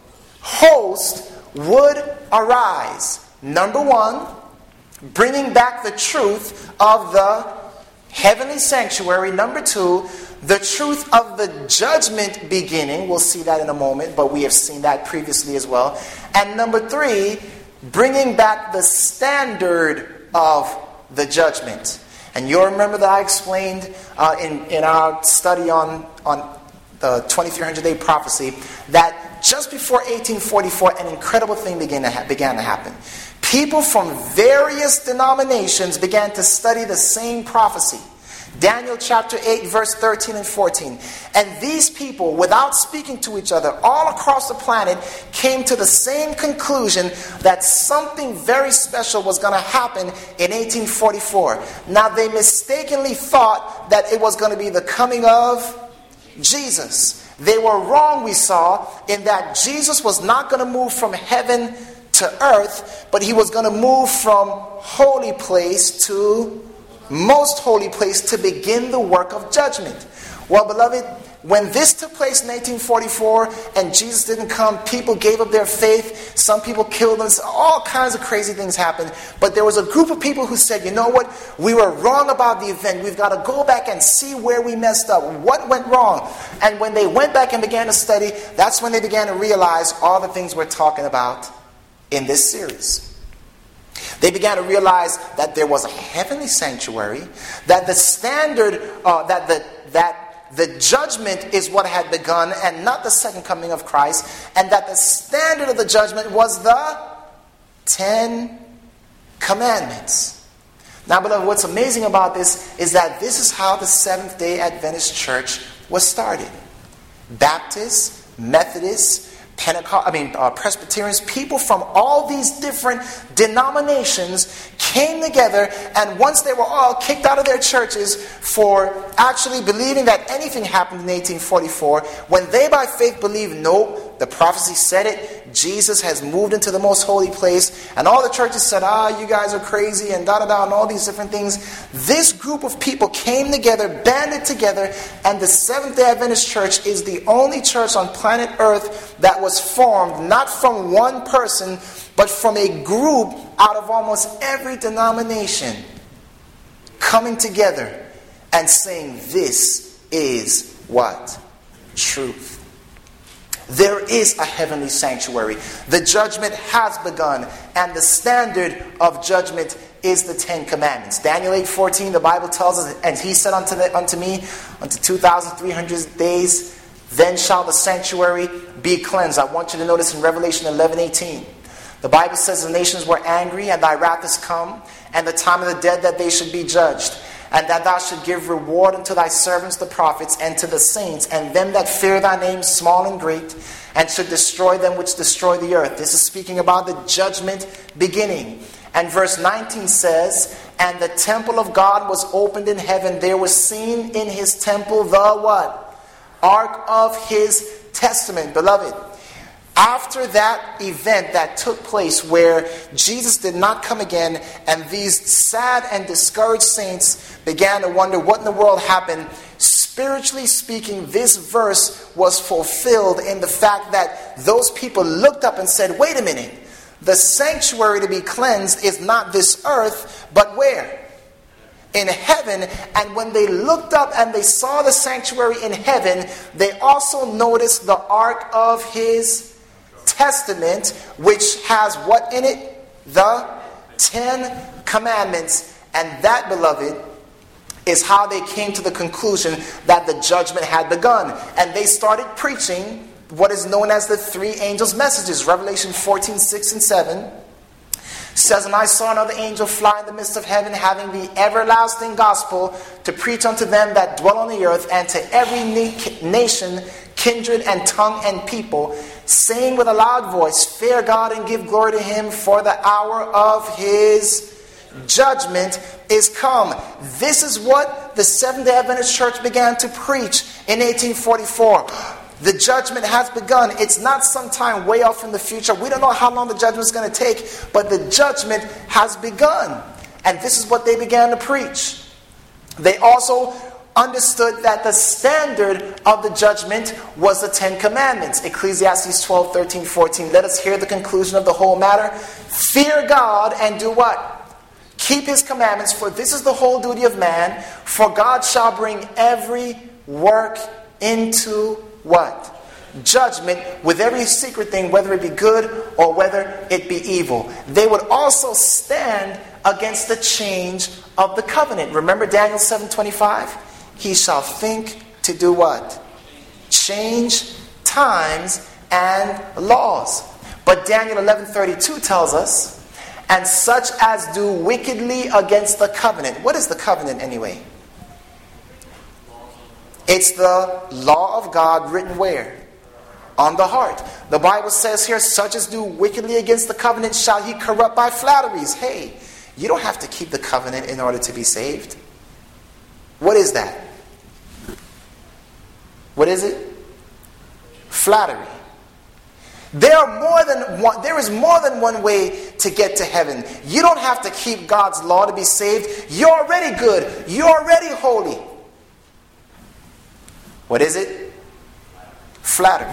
Host would arise. Number one, bringing back the truth of the heavenly sanctuary. Number two, the truth of the judgment beginning. We'll see that in a moment, but we have seen that previously as well. And number three, bringing back the standard of the judgment. And you'll remember that I explained in our study on the 2300-day prophecy that just before 1844, an incredible thing began to happen. People from various denominations began to study the same prophecy. Daniel chapter 8, verse 13 and 14. And these people, without speaking to each other, all across the planet, came to the same conclusion that something very special was going to happen in 1844. Now, they mistakenly thought that it was going to be the coming of Jesus. They were wrong, we saw, in that Jesus was not going to move from heaven to earth, but he was going to move from holy place to most holy place to begin the work of judgment. Well, beloved, when this took place in 1844 and Jesus didn't come, people gave up their faith. Some people killed them. All kinds of crazy things happened. But there was a group of people who said, you know what? We were wrong about the event. We've got to go back and see where we messed up. What went wrong? And when they went back and began to study, that's when they began to realize all the things we're talking about in this series. They began to realize that there was a heavenly sanctuary, that the standard, that the judgment is what had begun and not the second coming of Christ, and that the standard of the judgment was the 10 Commandments. Now, beloved, what's amazing about this is that this is how the Seventh-day Adventist Church was started. Baptists, Methodists, Presbyterians, people from all these different denominations came together, and once they were all kicked out of their churches for actually believing that anything happened in 1844, when they by faith believed, no, the prophecy said it, Jesus has moved into the most holy place, and all the churches said, you guys are crazy, and da-da-da, and all these different things. This group of people came together, banded together, and the Seventh-day Adventist Church is the only church on planet Earth that was formed not from one person, but from a group out of almost every denomination coming together and saying, this is what? Truth. There is a heavenly sanctuary. The judgment has begun, and the standard of judgment is the 10 Commandments. Daniel 8:14, the Bible tells us, and he said unto me, unto 2,300 days, then shall the sanctuary be cleansed. I want you to notice in Revelation 11:18. The Bible says the nations were angry, and thy wrath is come, and the time of the dead that they should be judged. And that thou should give reward unto thy servants the prophets, and to the saints, and them that fear thy name, small and great, and should destroy them which destroy the earth. This is speaking about the judgment beginning. And verse 19 says, and the temple of God was opened in heaven. There was seen in his temple the what? Ark of his testament. Beloved, after that event that took place where Jesus did not come again, and these sad and discouraged saints began to wonder what in the world happened, spiritually speaking, this verse was fulfilled in the fact that those people looked up and said, wait a minute, the sanctuary to be cleansed is not this earth, but where? in heaven, and when they looked up and they saw the sanctuary in heaven, they also noticed the ark of his testament, which has what in it? The 10 commandments. And that, beloved, is how they came to the conclusion that the judgment had begun. And they started preaching what is known as the 3 angels' messages. Revelation 14, 6 and 7 says, "And I saw another angel fly in the midst of heaven, having the everlasting gospel to preach unto them that dwell on the earth, and to every nation, kindred, and tongue, and people, saying with a loud voice, Fear God and give glory to him, for the hour of his judgment is come." This is what the Seventh-day Adventist Church began to preach in 1844. The judgment has begun. It's not sometime way off in the future. We don't know how long the judgment is going to take, but the judgment has begun. And this is what they began to preach. They also understood that the standard of the judgment was the 10 commandments. Ecclesiastes 12, 13, 14. Let us hear the conclusion of the whole matter. Fear God and do what? Keep his commandments, for this is the whole duty of man. For God shall bring every work into what? Judgment, with every secret thing, whether it be good or whether it be evil. They would also stand against the change of the covenant. Remember Daniel 7:25? He shall think to do what? Change times and laws. But Daniel 11:32 tells us, "And such as do wickedly against the covenant." What is the covenant anyway? It's the law of God written where? On the heart. The Bible says here, "Such as do wickedly against the covenant shall he corrupt by flatteries." Hey, you don't have to keep the covenant in order to be saved. What is that? What is it? Flattery. There is more than one way to get to heaven. You don't have to keep God's law to be saved. You're already good. You're already holy. What is it? Flattery.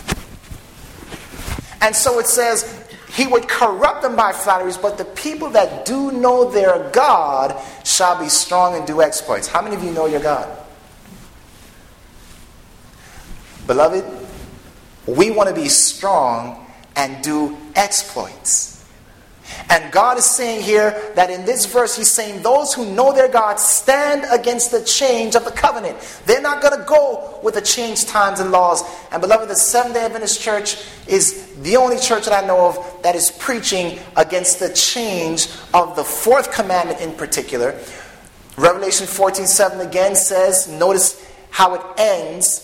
And so it says, he would corrupt them by flatteries, but the people that do know their God shall be strong and do exploits. How many of you know your God? Beloved, we want to be strong and do exploits. And God is saying here that in this verse, he's saying those who know their God stand against the change of the covenant. They're not going to go with the changed times and laws. And beloved, the Seventh-day Adventist Church is the only church that I know of that is preaching against the change of the 4th commandment in particular. Revelation 14:7 again says, notice how it ends.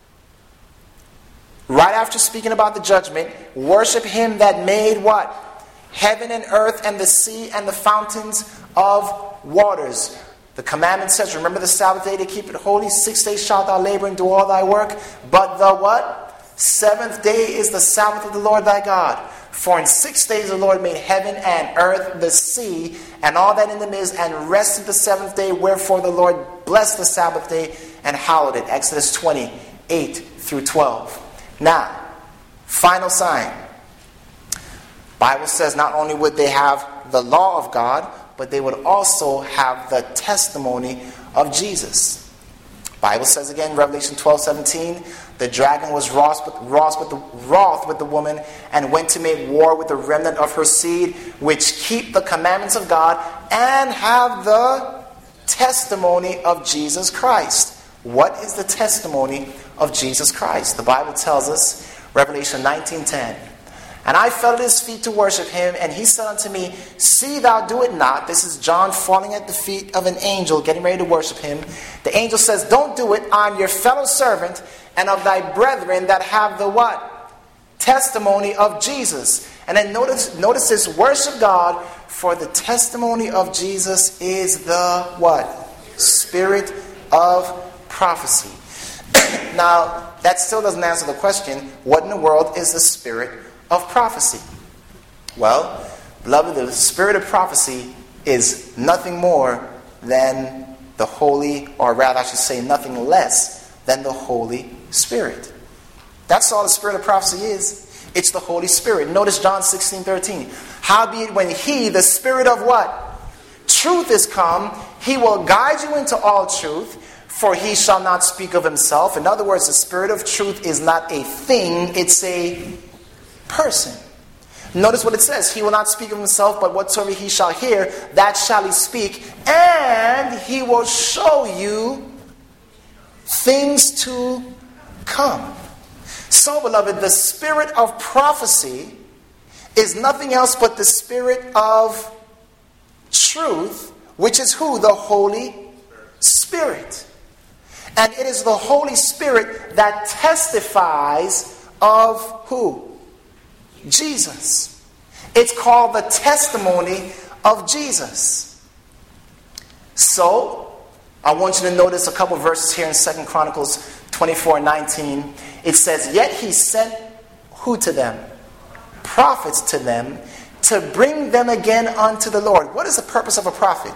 Right after speaking about the judgment, worship him that made what? Heaven and earth and the sea and the fountains of waters. The commandment says, remember the Sabbath day to keep it holy. 6 days shalt thou labor and do all thy work. But the what? 7th day is the Sabbath of the Lord thy God. For in 6 days the Lord made heaven and earth, the sea, and all that in them is, and rested the 7th day. Wherefore the Lord blessed the Sabbath day and hallowed it. Exodus 20:8-12. Now, final sign. Bible says not only would they have the law of God, but they would also have the testimony of Jesus. Bible says again, Revelation 12:17, the dragon was wroth with the woman, and went to make war with the remnant of her seed, which keep the commandments of God and have the testimony of Jesus Christ. What is the testimony of Jesus Christ? The Bible tells us, Revelation 19:10, "And I fell at his feet to worship him, and he said unto me, See thou do it not." This is John falling at the feet of an angel, getting ready to worship him. The angel says, "Don't do it. I'm your fellow servant, and of thy brethren that have the what? Testimony of Jesus." And then notice this, worship God, for the testimony of Jesus is the what? Spirit of prophecy. Now, that still doesn't answer the question, what in the world is the spirit of prophecy? Well, beloved, the spirit of prophecy is nothing more than the Holy, or rather I should say nothing less than the Holy Spirit. That's all the spirit of prophecy is. It's the Holy Spirit. Notice John 16:13. "Howbeit when he, the Spirit of what? truth is come, he will guide you into all truth, for he shall not speak of himself. In other words, the Spirit of truth is not a thing, it's a person. Notice what it says. He will not speak of himself, but whatsoever he shall hear, that shall he speak. And he will show you things to come. So, beloved, the spirit of prophecy is nothing else but the spirit of truth, which is who? The Holy Spirit. And it is the Holy Spirit that testifies of who? Jesus. It's called the testimony of Jesus. So, I want you to notice a couple verses here in 2 Chronicles 24:19. It says, yet he sent who to them? Prophets to them, to bring them again unto the Lord. What is the purpose of a prophet?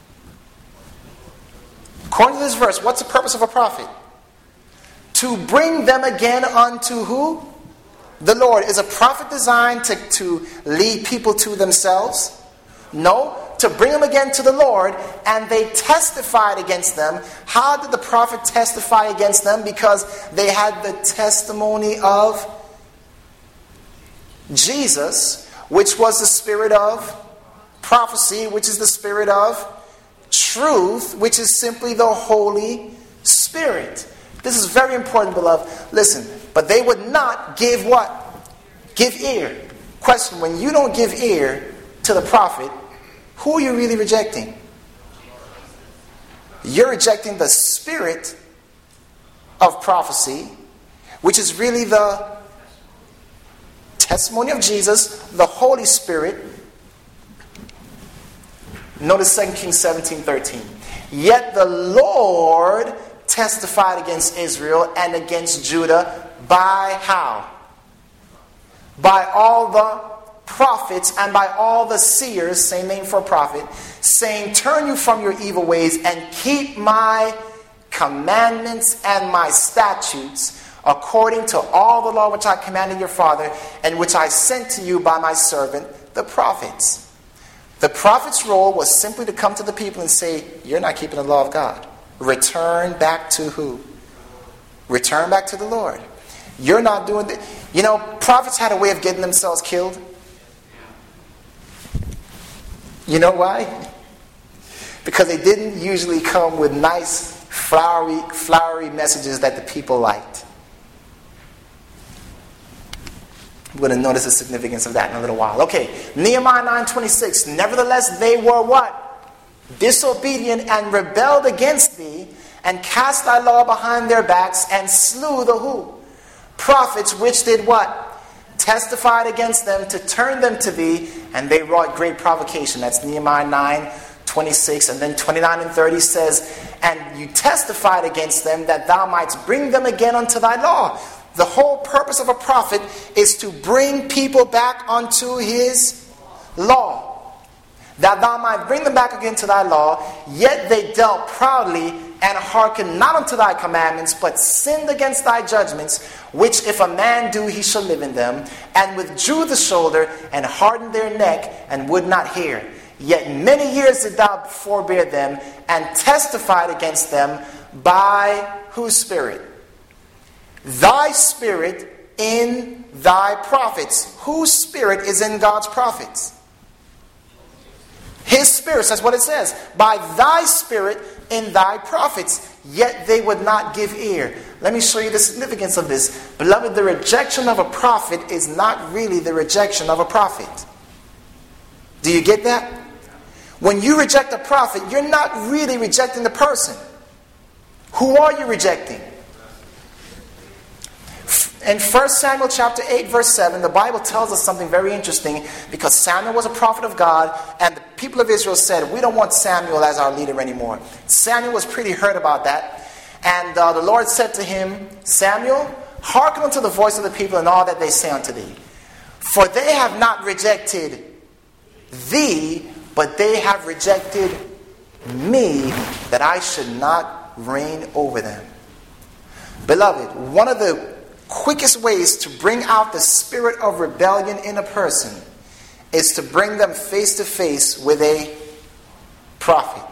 According to this verse, what's the purpose of a prophet? To bring them again unto who? The Lord. Is a prophet designed to lead people to themselves? No, to bring them again to the Lord, and they testified against them. How did the prophet testify against them? Because they had the testimony of Jesus, which was the spirit of prophecy, which is the spirit of truth, which is simply the Holy Spirit. This is very important, beloved. Listen, but they would not give what? Give ear. Question, when you don't give ear to the prophet, who are you really rejecting? You're rejecting the spirit of prophecy, which is really the testimony of Jesus, the Holy Spirit. Notice 2 Kings 17:13. Yet the Lord testified against Israel and against Judah by how? By all the prophets and by all the seers, same name for a prophet, saying, turn you from your evil ways and keep my commandments and my statutes according to all the law which I commanded your father and which I sent to you by my servant, the prophets. The prophet's role was simply to come to the people and say, you're not keeping the law of God. Return back to who? Return back to the Lord. You're not doing that. You know, prophets had a way of getting themselves killed. You know why? Because they didn't usually come with nice, flowery messages that the people liked. We're going to notice the significance of that in a little while. Okay, Nehemiah 9:26. Nevertheless, they were what? Disobedient and rebelled against thee, and cast thy law behind their backs, and slew the who? Prophets, which did what? Testified against them to turn them to thee, and they wrought great provocation. That's Nehemiah 9:26. And then 29 and 30 says, and you testified against them that thou mightst bring them again unto thy law. The whole purpose of a prophet is to bring people back unto his law, that thou might bring them back again to thy law. Yet they dealt proudly and hearkened not unto thy commandments, but sinned against thy judgments, which if a man do, he shall live in them, and withdrew the shoulder and hardened their neck and would not hear. Yet many years did thou forbear them and testified against them by whose spirit? Thy spirit in thy prophets. Whose spirit is in God's prophets? His spirit, that's what it says. By thy spirit in thy prophets. Yet they would not give ear. Let me show you the significance of this. Beloved, the rejection of a prophet is not really the rejection of a prophet. Do you get that? When you reject a prophet, you're not really rejecting the person. Who are you rejecting? In 1 Samuel chapter 8, verse 7, the Bible tells us something very interesting, because Samuel was a prophet of God, and the people of Israel said, we don't want Samuel as our leader anymore. Samuel was pretty hurt about that, and the Lord said to him, Samuel, hearken unto the voice of the people and all that they say unto thee. For they have not rejected thee, but they have rejected me, that I should not reign over them. Beloved, one of the quickest ways to bring out the spirit of rebellion in a person is to bring them face to face with a prophet.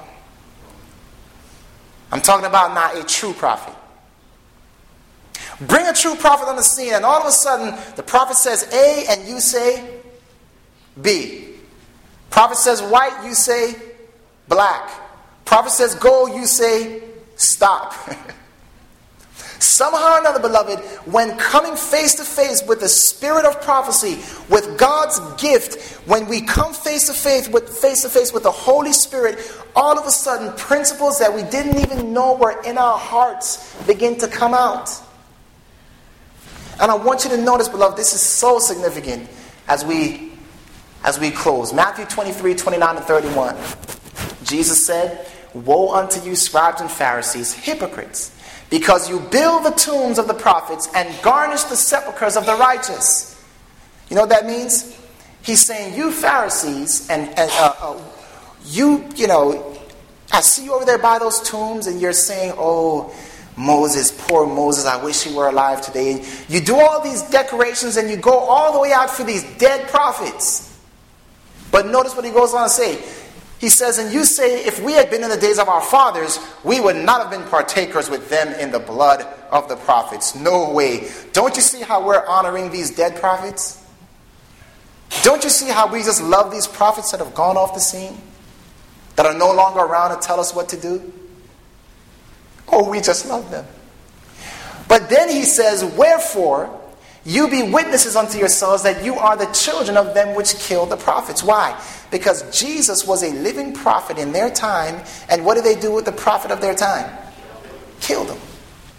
I'm talking about not a true prophet. Bring a true prophet on the scene, and all of a sudden, the prophet says A, and you say B. Prophet says white, you say black. Prophet says go, you say stop. Somehow or another, beloved, when coming face to face with the spirit of prophecy, with God's gift, when we come face to face with the Holy Spirit, all of a sudden, principles that we didn't even know were in our hearts begin to come out. And I want you to notice, beloved, this is so significant as we close. Matthew 23, 29 and 31. Jesus said, "Woe unto you, scribes and Pharisees, hypocrites! Because you build the tombs of the prophets and garnish the sepulchres of the righteous." You know what that means? He's saying, you Pharisees, and you know, I see you over there by those tombs, and you're saying, "Oh, Moses, poor Moses, I wish he were alive today." And you do all these decorations, and you go all the way out for these dead prophets. But notice what he goes on to say. He says, "And you say, if we had been in the days of our fathers, we would not have been partakers with them in the blood of the prophets." No way. Don't you see how we're honoring these dead prophets? Don't you see how we just love these prophets that have gone off the scene? That are no longer around to tell us what to do? Oh, we just love them. But then he says, "Wherefore, you be witnesses unto yourselves that you are the children of them which killed the prophets." Why? Because Jesus was a living prophet in their time. And what did they do with the prophet of their time? Killed him.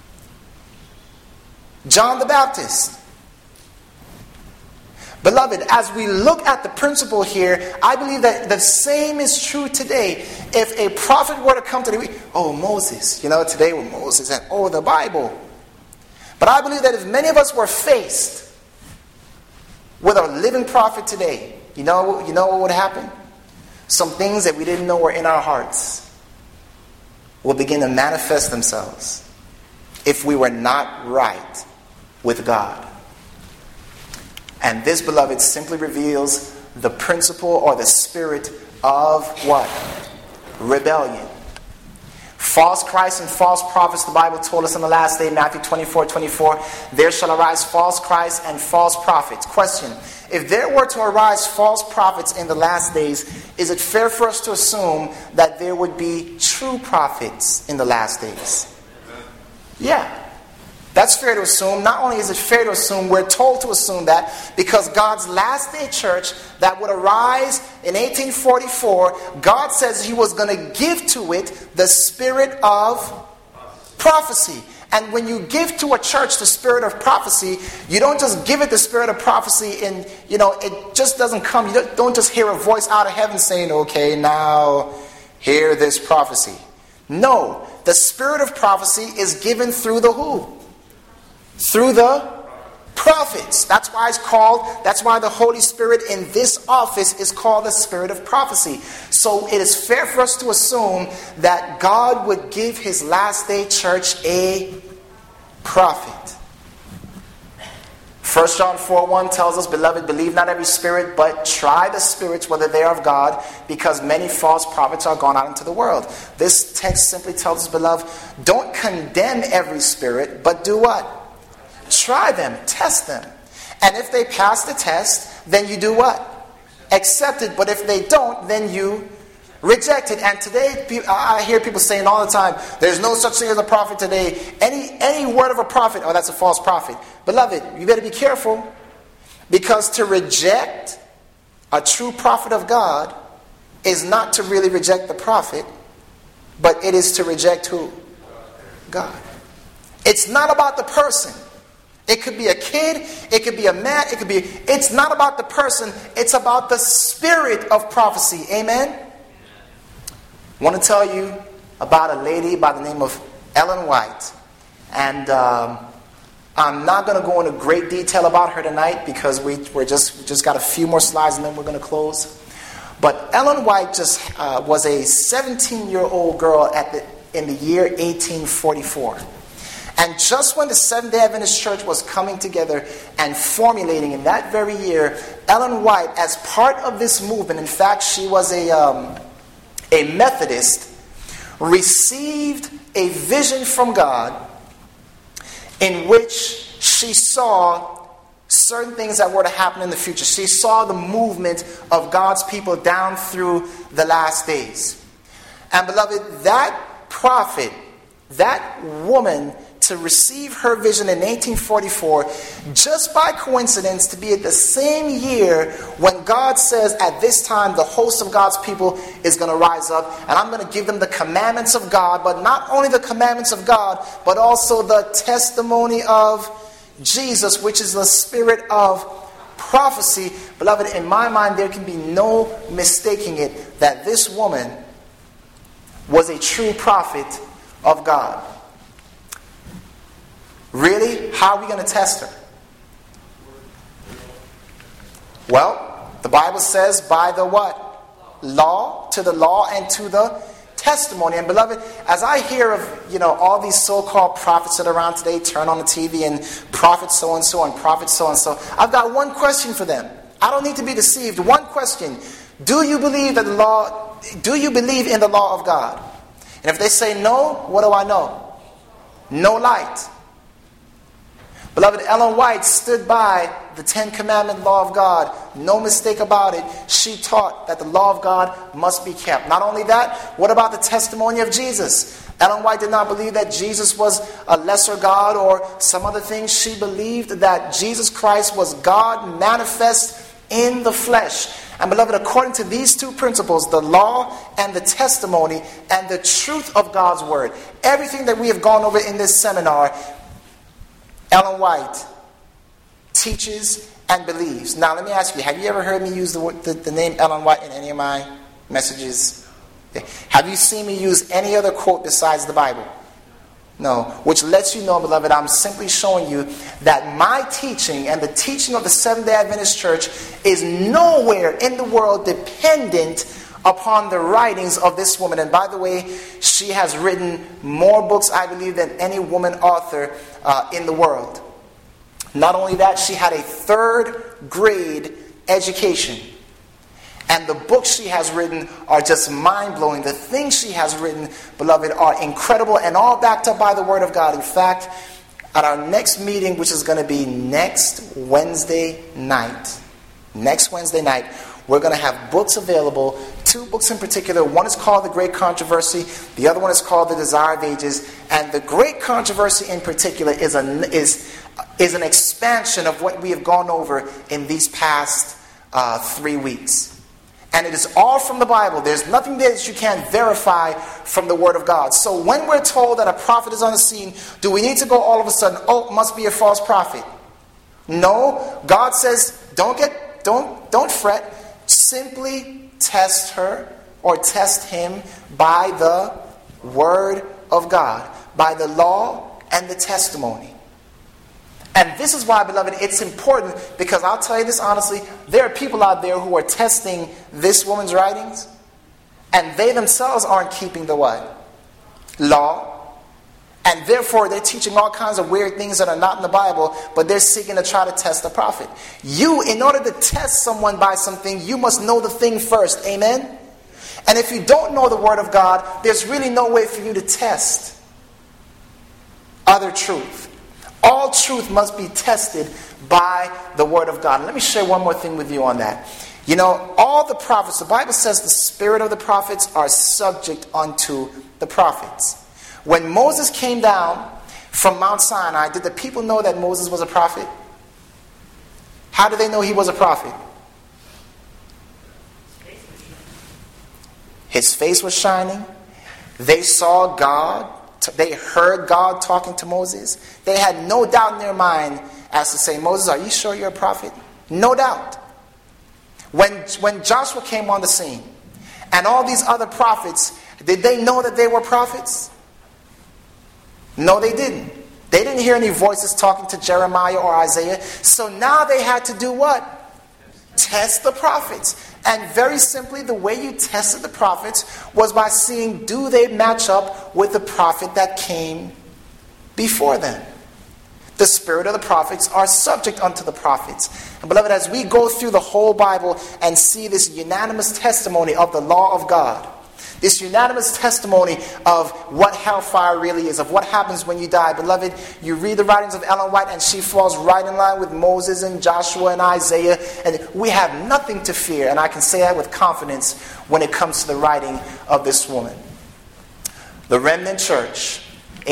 John the Baptist. Beloved, as we look at the principle here, I believe that the same is true today. If a prophet were to come today, oh, Moses, today we're Moses, and oh, the Bible. But I believe that if many of us were faced with a living prophet today, you know what would happen? Some things that we didn't know were in our hearts will begin to manifest themselves if we were not right with God. And this, beloved, simply reveals the principle or the spirit of what? Rebellion. False Christ and false prophets, the Bible told us in the last day, Matthew 24:24, "There shall arise false Christs and false prophets." Question: if there were to arise false prophets in the last days, is it fair for us to assume that there would be true prophets in the last days? Yeah. That's fair to assume. Not only is it fair to assume, we're told to assume that because God's last day church that would arise in 1844, God says he was going to give to it the spirit of prophecy. And when you give to a church the spirit of prophecy, you don't just give it the spirit of prophecy and, it just doesn't come. You don't just hear a voice out of heaven saying, "Okay, now hear this prophecy." No, the spirit of prophecy is given through the who? Through the prophets. That's why the Holy Spirit in this office is called the spirit of prophecy. So it is fair for us to assume that God would give his last day church a prophet. 1 John 4:1 tells us, "Beloved, believe not every spirit, but try the spirits whether they are of God, because many false prophets are gone out into the world." This text simply tells us, beloved, don't condemn every spirit, but do what? Try them, test them. And if they pass the test, then you do what? Accept it. But if they don't, then you reject it. And today, I hear people saying all the time, "There's no such thing as a prophet today. Any word of a prophet, oh, that's a false prophet." Beloved, you better be careful. Because to reject a true prophet of God is not to really reject the prophet, but it is to reject who? God. It's not about the person. It could be a kid, it could be a man, it's not about the person, it's about the spirit of prophecy. Amen? I want to tell you about a lady by the name of Ellen White. And I'm not going to go into great detail about her tonight because we just got a few more slides and then we're going to close. But Ellen White was a 17-year-old girl in the year 1844. And just when the Seventh-day Adventist Church was coming together and formulating in that very year, Ellen White, as part of this movement, in fact, she was a a Methodist, received a vision from God in which she saw certain things that were to happen in the future. She saw the movement of God's people down through the last days. And beloved, that prophet, that woman, to receive her vision in 1844, just by coincidence to be at the same year when God says at this time the host of God's people is going to rise up, and I'm going to give them the commandments of God, but not only the commandments of God, but also the testimony of Jesus, which is the spirit of prophecy. Beloved, in my mind, there can be no mistaking it that this woman was a true prophet of God. Really? How are we going to test her? Well, the Bible says by the what? Law, to the law and to the testimony. And beloved, as I hear of, all these so-called prophets that are around today, turn on the TV and prophet so-and-so and prophet so-and-so, I've got one question for them. I don't need to be deceived. One question. Do you believe in the law of God? And if they say no, what do I know? No light. Beloved, Ellen White stood by the Ten Commandment law of God. No mistake about it. She taught that the law of God must be kept. Not only that, what about the testimony of Jesus? Ellen White did not believe that Jesus was a lesser God or some other thing. She believed that Jesus Christ was God manifest in the flesh. And beloved, according to these two principles, the law and the testimony and the truth of God's word, everything that we have gone over in this seminar, Ellen White teaches and believes. Now, let me ask you, have you ever heard me use the name Ellen White in any of my messages? Have you seen me use any other quote besides the Bible? No. Which lets you know, beloved, I'm simply showing you that my teaching and the teaching of the Seventh-day Adventist Church is nowhere in the world dependent upon the writings of this woman. And by the way, she has written more books, I believe, than any woman author in the world. Not only that, she had a third grade education. And the books she has written are just mind-blowing. The things she has written, beloved, are incredible and all backed up by the Word of God. In fact, at our next meeting, which is going to be next Wednesday night, we're going to have books available, 2 books in particular. One is called The Great Controversy. The other one is called The Desire of Ages. And The Great Controversy in particular is an expansion of what we have gone over in these past 3 weeks. And it is all from the Bible. There's nothing there that you can't verify from the Word of God. So when we're told that a prophet is on the scene, do we need to go all of a sudden, it must be a false prophet? No. God says, don't fret. Simply test her or test him by the Word of God, by the law and the testimony. And this is why, beloved, it's important, because I'll tell you this honestly, there are people out there who are testing this woman's writings, and they themselves aren't keeping the what? Law. And therefore, they're teaching all kinds of weird things that are not in the Bible, but they're seeking to try to test the prophet. You, in order to test someone by something, you must know the thing first. Amen? And if you don't know the Word of God, there's really no way for you to test other truth. All truth must be tested by the Word of God. Let me share one more thing with you on that. All the prophets, the Bible says the spirit of the prophets are subject unto the prophets. When Moses came down from Mount Sinai, did the people know that Moses was a prophet? How did they know he was a prophet? His face was shining. They saw God. They heard God talking to Moses. They had no doubt in their mind as to say, Moses, are you sure you're a prophet? No doubt. When Joshua came on the scene and all these other prophets, did they know that they were prophets? No, they didn't. They didn't hear any voices talking to Jeremiah or Isaiah. So now they had to do what? Test the prophets. And very simply, the way you tested the prophets was by seeing, do they match up with the prophet that came before them? The spirit of the prophets are subject unto the prophets. And beloved, as we go through the whole Bible and see this unanimous testimony of the law of God, This unanimous testimony of what hellfire really is, of what happens when you die. Beloved, you read the writings of Ellen White and she falls right in line with Moses and Joshua and Isaiah. And we have nothing to fear. And I can say that with confidence when it comes to the writing of this woman. The Remnant Church,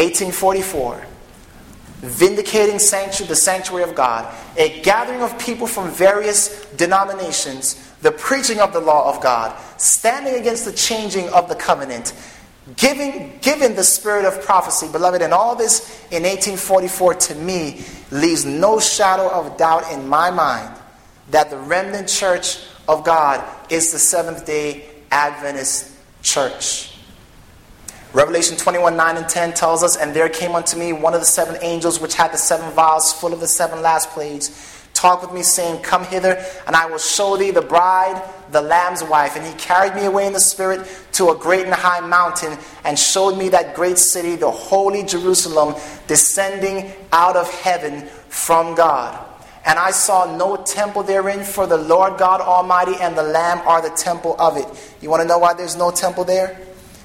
1844. Vindicating the sanctuary of God. A gathering of people from various denominations. The preaching of the law of God, standing against the changing of the covenant, given the spirit of prophecy. Beloved, and all this in 1844 to me leaves no shadow of doubt in my mind that the Remnant Church of God is the Seventh-day Adventist Church. Revelation 21:9-10 tells us, "And there came unto me one of the 7 angels which had the 7 vials full of the 7 last plagues, talked with me, saying, Come hither, and I will show thee the bride, the Lamb's wife. And he carried me away in the spirit to a great and high mountain, and showed me that great city, the holy Jerusalem, descending out of heaven from God. And I saw no temple therein, for the Lord God Almighty and the Lamb are the temple of it." You want to know why there's no temple there?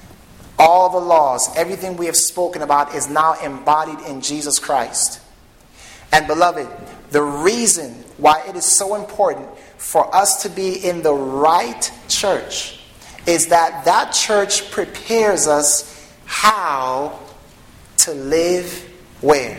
All the laws, everything we have spoken about is now embodied in Jesus Christ. And beloved, the reason why it is so important for us to be in the right church is that that church prepares us how to live where?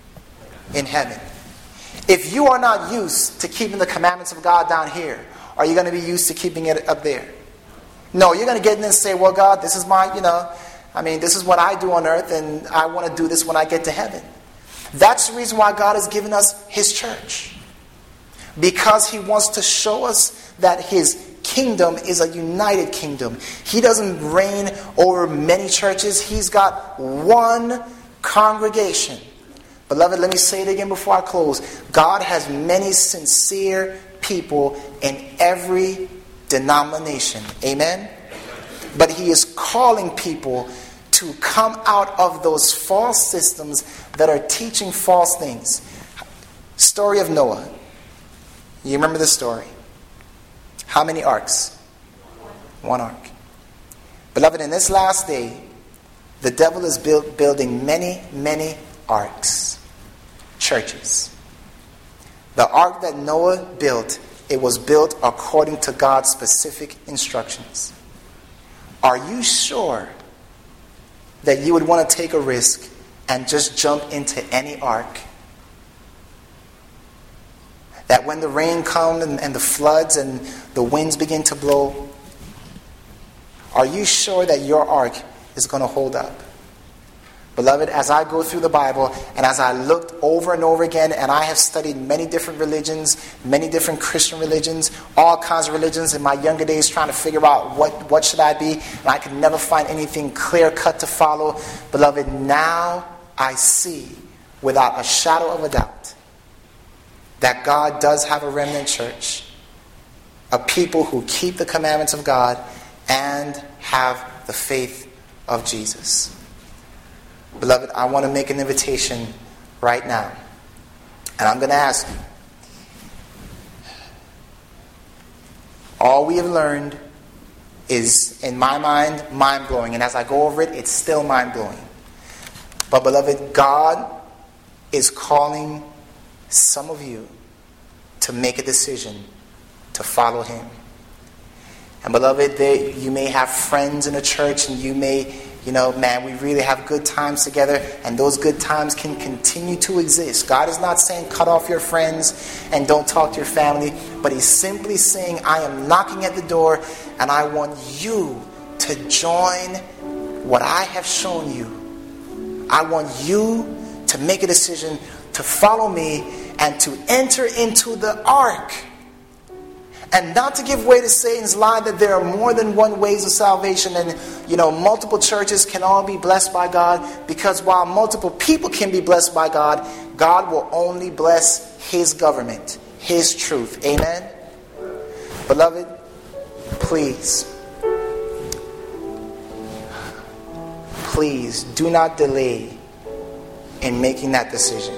In heaven. If you are not used to keeping the commandments of God down here, are you going to be used to keeping it up there? No, you're going to get in and say, well, God, this is my, this is what I do on earth, and I want to do this when I get to heaven. That's the reason why God has given us His church. Because He wants to show us that His kingdom is a united kingdom. He doesn't reign over many churches. He's got one congregation. Beloved, let me say it again before I close. God has many sincere people in every denomination. Amen? But He is calling people to come out of those false systems that are teaching false things. Story of Noah. You remember the story? How many arks? 1 ark. Beloved, in this last day, the devil is building many, many arks. Churches. The ark that Noah built, it was built according to God's specific instructions. Are you sure that you would want to take a risk and just jump into any ark? That when the rain comes and the floods and the winds begin to blow, are you sure that your ark is going to hold up? Beloved, as I go through the Bible and as I looked over and over again, and I have studied many different religions, many different Christian religions, all kinds of religions in my younger days, trying to figure out what should I be, and I could never find anything clear cut to follow. Beloved, now I see without a shadow of a doubt that God does have a remnant church, a people who keep the commandments of God and have the faith of Jesus. Beloved, I want to make an invitation right now. And I'm going to ask you. All we have learned is, in my mind, mind-blowing. And as I go over it, it's still mind-blowing. But beloved, God is calling some of you to make a decision to follow Him. And beloved, you may have friends in a church, and you may, we really have good times together, and those good times can continue to exist. God is not saying cut off your friends and don't talk to your family, but He's simply saying, I am knocking at the door, and I want you to join what I have shown you. I want you to make a decision to follow me and to enter into the ark. And not to give way to Satan's lie that there are more than one ways of salvation, and multiple churches can all be blessed by God, because while multiple people can be blessed by God, God will only bless His government, His truth. Amen? Beloved, please do not delay in making that decision.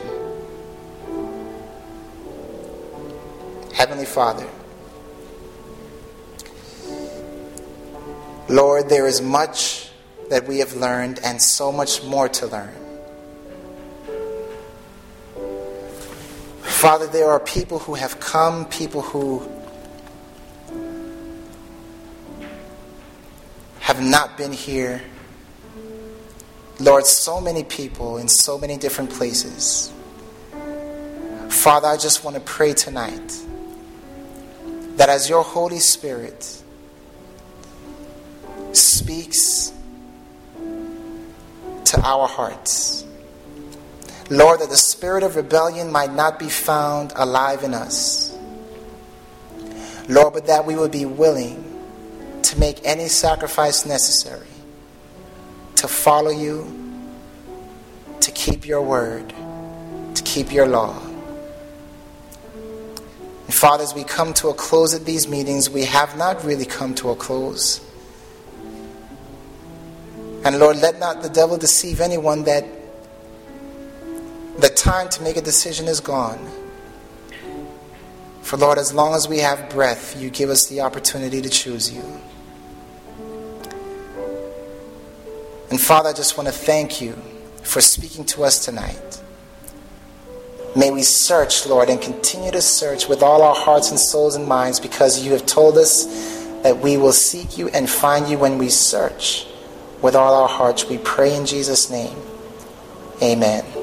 Heavenly Father, Lord, there is much that we have learned and so much more to learn. Father, there are people who have come, people who have not been here. Lord, so many people in so many different places. Father, I just want to pray tonight that as your Holy Spirit speaks to our hearts, Lord, that the spirit of rebellion might not be found alive in us. Lord, but that we would be willing to make any sacrifice necessary to follow you, to keep your word, to keep your law. And Father, as we come to a close at these meetings, we have not really come to a close. And Lord, let not the devil deceive anyone that the time to make a decision is gone. For Lord, as long as we have breath, you give us the opportunity to choose you. And Father, I just want to thank you for speaking to us tonight. May we search, Lord, and continue to search with all our hearts and souls and minds, because you have told us that we will seek you and find you when we search with all our hearts. We pray in Jesus' name. Amen.